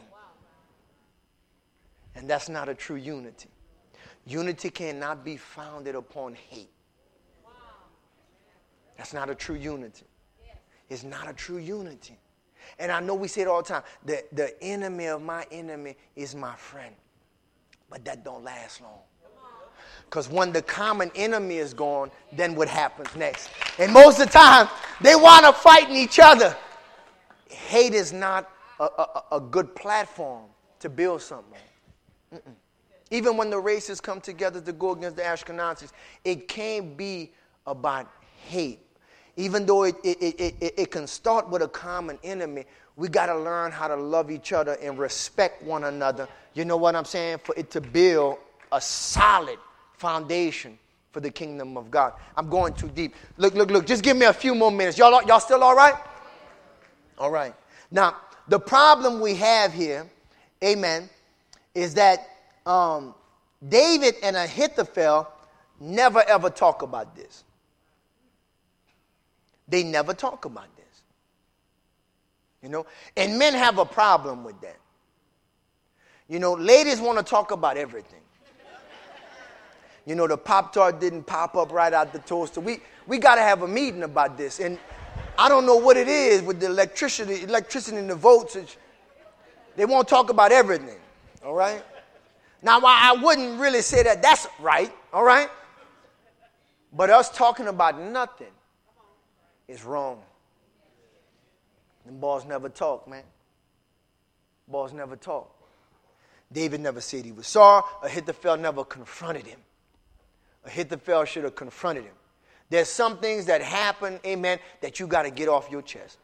And that's not a true unity. Unity cannot be founded upon hate. That's not a true unity. It's not a true unity. And I know we say it all the time, the, the enemy of my enemy is my friend. But that don't last long. Because when the common enemy is gone, then what happens next? And most of the time, they wind up fighting each other. Hate is not a, a, a good platform to build something on. Mm-mm. Even when the races come together to go against the Ashkenazis, it can't be about hate. Even though it, it, it, it, it can start with a common enemy, we got to learn how to love each other and respect one another. You know what I'm saying? For it to build a solid foundation for the kingdom of God. I'm going too deep. Look, look, look. Just give me a few more minutes. Y'all, y'all still all right? All right. Now, the problem we have here, amen, is that um, David and Ahithophel never ever talk about this. They never talk about this. You know, and men have a problem with that. You know, ladies want to talk about everything. You know, the Pop-Tart didn't pop up right out the toaster. We we got to have a meeting about this. And I don't know what it is with the electricity, electricity and the voltage. They won't talk about everything, all right? Now, I wouldn't really say that that's right, all right? But us talking about nothing is wrong. Them boys never talk, man. Boys never talk. David never said he was sorry. Ahithophel never confronted him. Ahithophel should have confronted him. There's some things that happen, amen, that you got to get off your chest.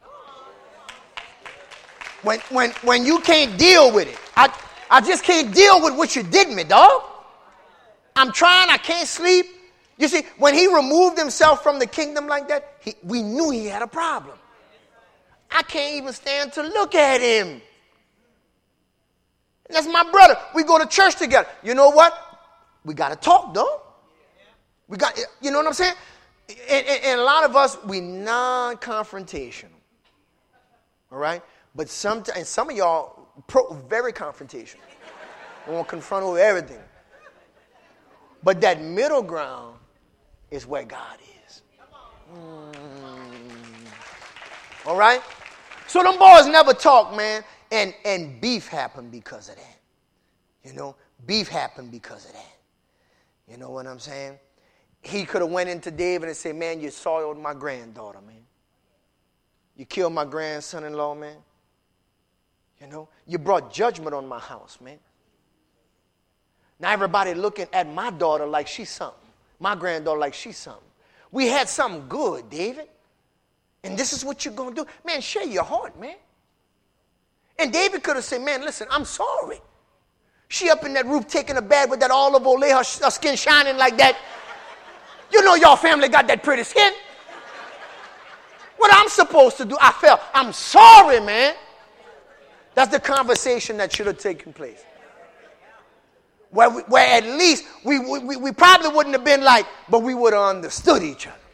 When, when, when you can't deal with it. I, I just can't deal with what you did me, dog. I'm trying, I can't sleep. You see, when he removed himself from the kingdom like that, he, we knew he had a problem. I can't even stand to look at him. That's my brother. We go to church together. You know what? We got to talk, though. We got, you know what I'm saying? And, and, and a lot of us, we non-confrontational. All right? But some, and some of y'all, pro, very confrontational. We want to confront over everything. But that middle ground is where God is. Mm. All right? So them boys never talk, man. And, and beef happened because of that. You know, beef happened because of that. You know what I'm saying? He could have went into David and said, man, you soiled my granddaughter, man. You killed my grandson-in-law, man. You know, you brought judgment on my house, man. Now everybody looking at my daughter like she's something. My granddaughter like she's something. We had something good, David. And this is what you're going to do. Man, share your heart, man. And David could have said, man, listen, I'm sorry. She up in that roof taking a bath with that olive oil, her, her skin shining like that. You know your family got that pretty skin. What I'm supposed to do, I felt, I'm sorry, man. That's the conversation that should have taken place. Where, we, where at least we, we, we probably wouldn't have been like, but we would have understood each other.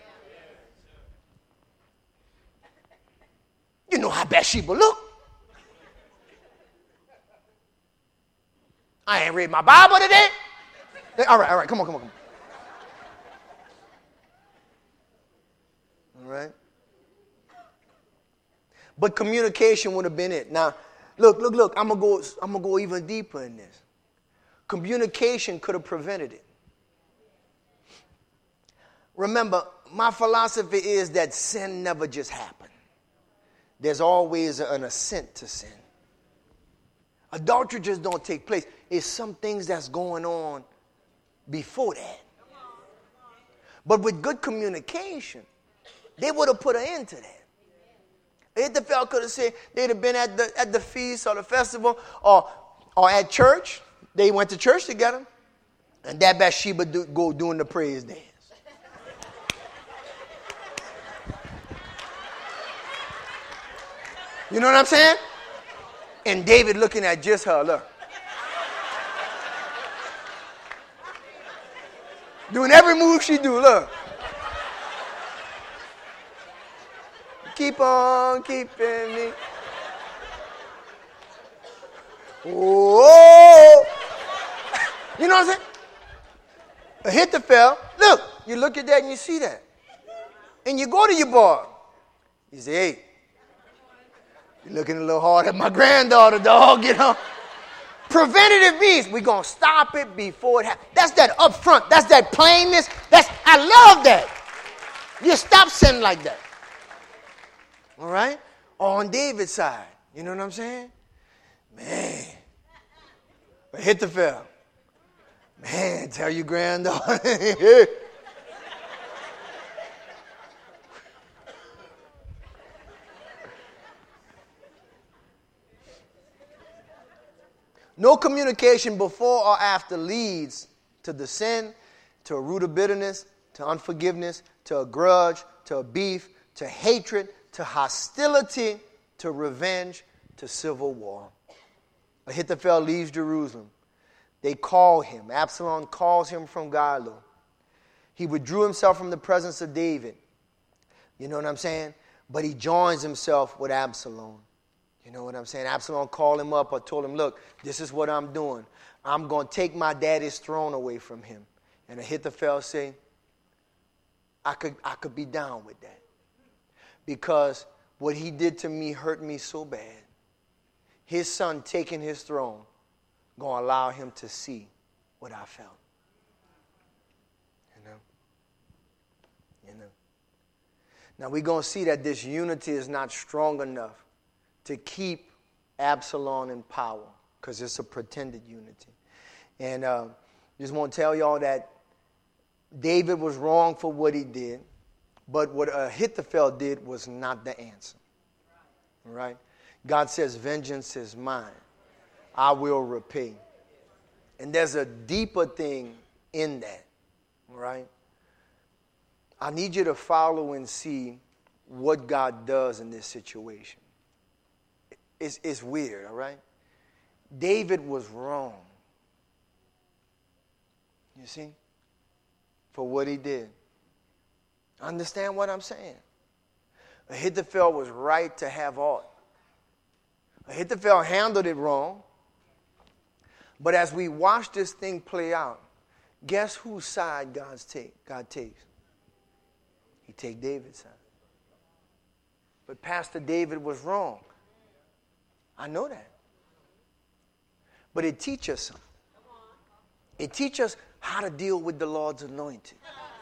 You know how Bathsheba looked. I ain't read my Bible today. All right, all right, come on, come on, come on. All right. But communication would have been it. Now, look, look, look, I'm gonna go, I'm gonna go even deeper in this. Communication could have prevented it. Remember, my philosophy is that sin never just happened. There's always an ascent to sin. Adultery just don't take place. It's some things that's going on before that. But with good communication, they would have put an end to that. Ahithophel could have said they'd have been at the at the feast or the festival or or at church. They went to church together, and that Bathsheba do, go doing the praise dance. You know what I'm saying? And David looking at just her, look. Doing every move she do, look. Keep on keeping me. Whoa. You know what I'm saying? Ahithophel, look, you look at that and you see that. And you go to your boy. You say, hey, you're looking a little hard at my granddaughter, dog, you know. Preventative means we're going to stop it before it happens. That's that upfront. That's that plainness. That's, I love that. You stop sinning like that. All right? On David's side. You know what I'm saying? Man. Ahithophel. Man, tell your granddaughter. No communication before or after leads to the sin, to a root of bitterness, to unforgiveness, to a grudge, to a beef, to hatred, to hostility, to revenge, to civil war. Ahithophel leaves Jerusalem. They call him. Absalom calls him from Giloh. He withdrew himself from the presence of David. You know what I'm saying? But he joins himself with Absalom. You know what I'm saying? Absalom called him up or told him, look, this is what I'm doing. I'm going to take my daddy's throne away from him. And Ahithophel said, I could, I could be down with that. Because what he did to me hurt me so bad. his son taking his throne going to allow him to see what I felt. You know? You know? Now we're going to see that this unity is not strong enough to keep Absalom in power because it's a pretended unity. And uh, just want to tell y'all that David was wrong for what he did, but what Ahithophel did was not the answer. Right? God says, vengeance is mine. I will repay. And there's a deeper thing in that. Right? I need you to follow and see what God does in this situation. It's, it's weird, all right? David was wrong. You see? For what he did. Understand what I'm saying? Ahithophel was right to have aught. Ahithophel handled it wrong. But as we watch this thing play out, guess whose side God's take, God takes? He takes David's side. But Pastor David was wrong. I know that. But it teaches us something. It teaches us how to deal with the Lord's anointed.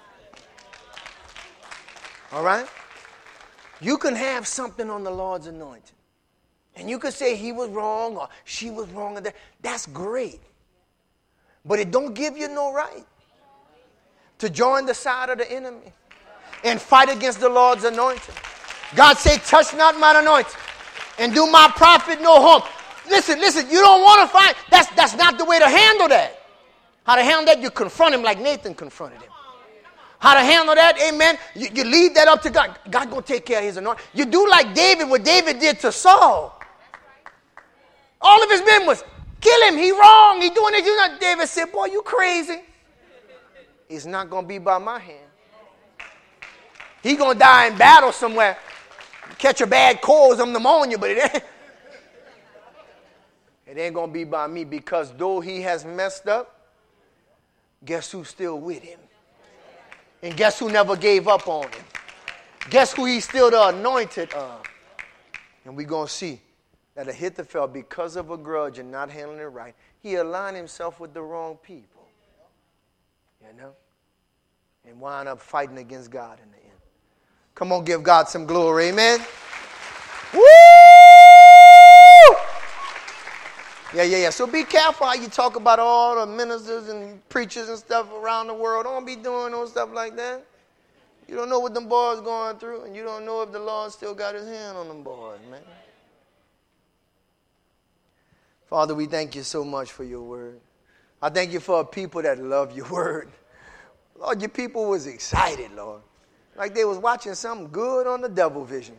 All right? You can have something on the Lord's anointed. And you can say he was wrong or she was wrong. That's great. But it don't give you no right to join the side of the enemy and fight against the Lord's anointed. God said, touch not mine anointed and do my prophet no harm. Listen, listen, you don't want to fight. That's, that's not the way to handle that. How to handle that? You confront him like Nathan confronted him. How to handle that? Amen. You, you leave that up to God. God going to take care of his anointing. You do like David, what David did to Saul. All of his men was, kill him. He wrong. He doing it. You know, David said, boy, you crazy. It's not going to be by my hand. He going to die in battle somewhere. Catch a bad cold, some pneumonia, but it ain't. It ain't going to be by me because though he has messed up, guess who's still with him? And guess who never gave up on him? Guess who he's still the anointed of? And we're going to see that Ahithophel, because of a grudge and not handling it right, he aligned himself with the wrong people. You know? And wound up fighting against God in the end. Come on, give God some glory. Amen? Woo! Yeah, yeah, yeah. So be careful how you talk about all the ministers and preachers and stuff around the world. Don't be doing no stuff like that. You don't know what them boys going through, and you don't know if the Lord still got his hand on them boys, man. Father, we thank you so much for your word. I thank you for people that love your word. Lord, your people was excited, Lord. Like they was watching something good on the Devil Vision.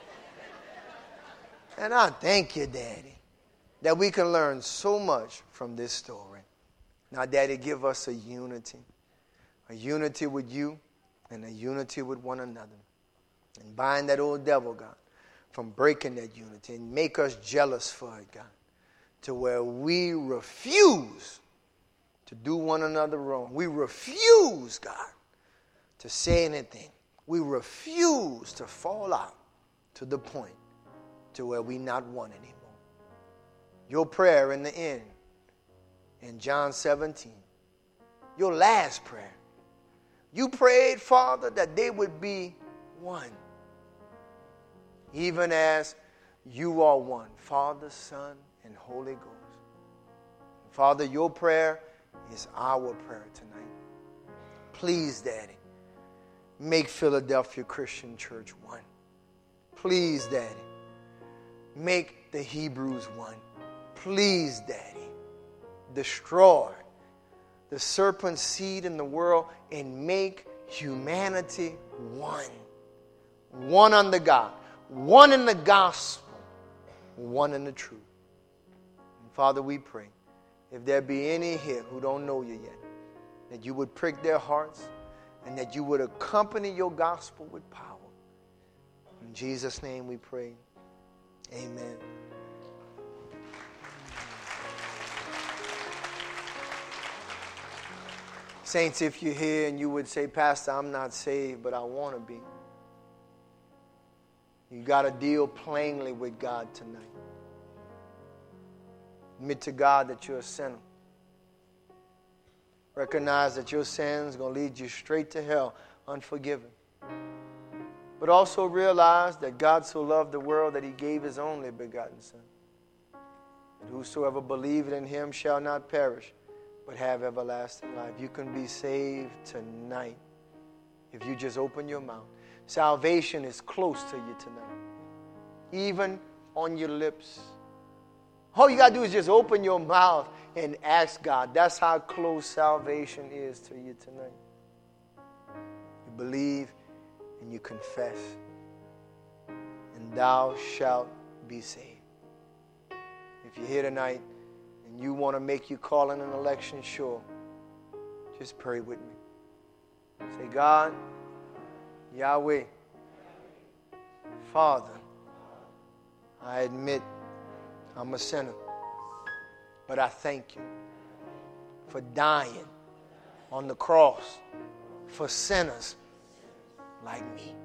And I thank you, Daddy, that we can learn so much from this story. Now, Daddy, give us a unity. A unity with you and a unity with one another. And bind that old devil, God, from breaking that unity. And make us jealous for it, God, to where we refuse to do one another wrong. We refuse, God, to say anything. We refuse to fall out to the point to where we not one anymore. Your prayer in the end, in John seventeen, your last prayer, you prayed, Father, that they would be one, even as you are one, Father, Son, and Holy Ghost. Father, your prayer is our prayer tonight. Please, Daddy, make Philadelphia Christian Church one. Please, Daddy, make the Hebrews one. Please, Daddy, destroy the serpent seed in the world and make humanity one. One under God, one in the gospel, one in the truth. And Father, we pray, if there be any here who don't know you yet, that you would prick their hearts and that you would accompany your gospel with power. In Jesus' name we pray. Amen. Saints, if you're here and you would say, Pastor, I'm not saved, but I want to be. You got to deal plainly with God tonight. Admit to God that you're a sinner. Recognize that your sins are going to lead you straight to hell, unforgiven. But also realize that God so loved the world that he gave his only begotten Son. And whosoever believeth in him shall not perish, but have everlasting life. You can be saved tonight if you just open your mouth. Salvation is close to you tonight, even on your lips. All you got to do is just open your mouth and ask God. That's how close salvation is to you tonight. You believe and you confess, and thou shalt be saved. If you're here tonight and you want to make your calling and election sure, just pray with me. Say, God, Yahweh, Father, I admit I'm a sinner, but I thank you for dying on the cross for sinners like me.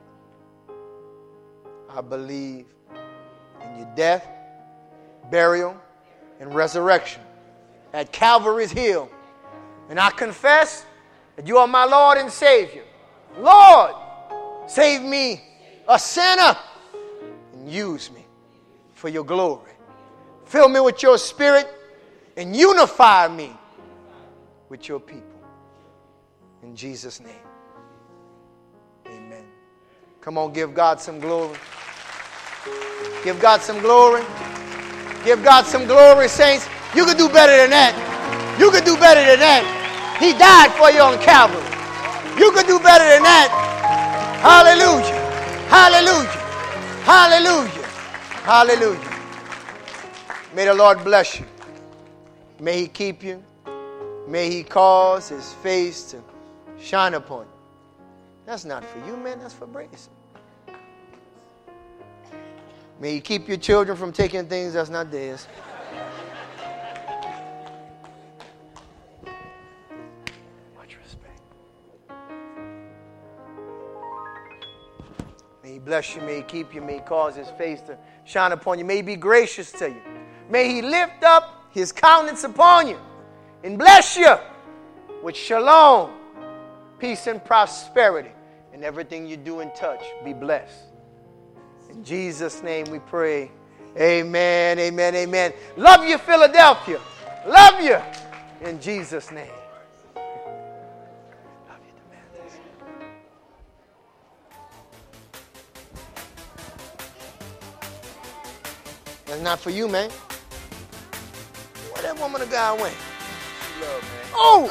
I believe in your death, burial, and resurrection at Calvary's Hill. And I confess that you are my Lord and Savior. Lord, save me, a sinner, and use me for your glory. Fill me with your spirit and unify me with your people. In Jesus' name, amen. Come on, give God some glory. Give God some glory. Give God some glory, saints. You can do better than that. You can do better than that. He died for you on Calvary. You can do better than that. Hallelujah. Hallelujah. Hallelujah. Hallelujah. May the Lord bless you. May he keep you. May he cause his face to shine upon you. That's not for you, man. That's for Brayson. May he keep your children from taking things that's not theirs. Much respect. May he bless you. May he keep you. May he cause his face to shine upon you. May he be gracious to you. May he lift up his countenance upon you and bless you with shalom, peace, and prosperity. And everything you do and touch, be blessed. In Jesus' name we pray. Amen, amen, amen. Love you, Philadelphia. Love you. In Jesus' name. Love you, Demandas. That's not for you, man. Where that woman of God went? She love, man. Oh!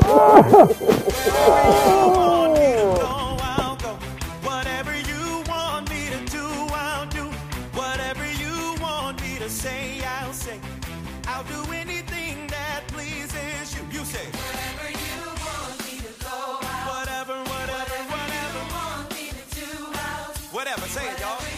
Whatever you want me to do, I'll do. Whatever you want me to say, I'll say. I'll do anything that pleases you. You say. Wherever you want me to go, I'll Whatever, whatever, whatever whatever. you want me to do, I'll Whatever, say it, y'all.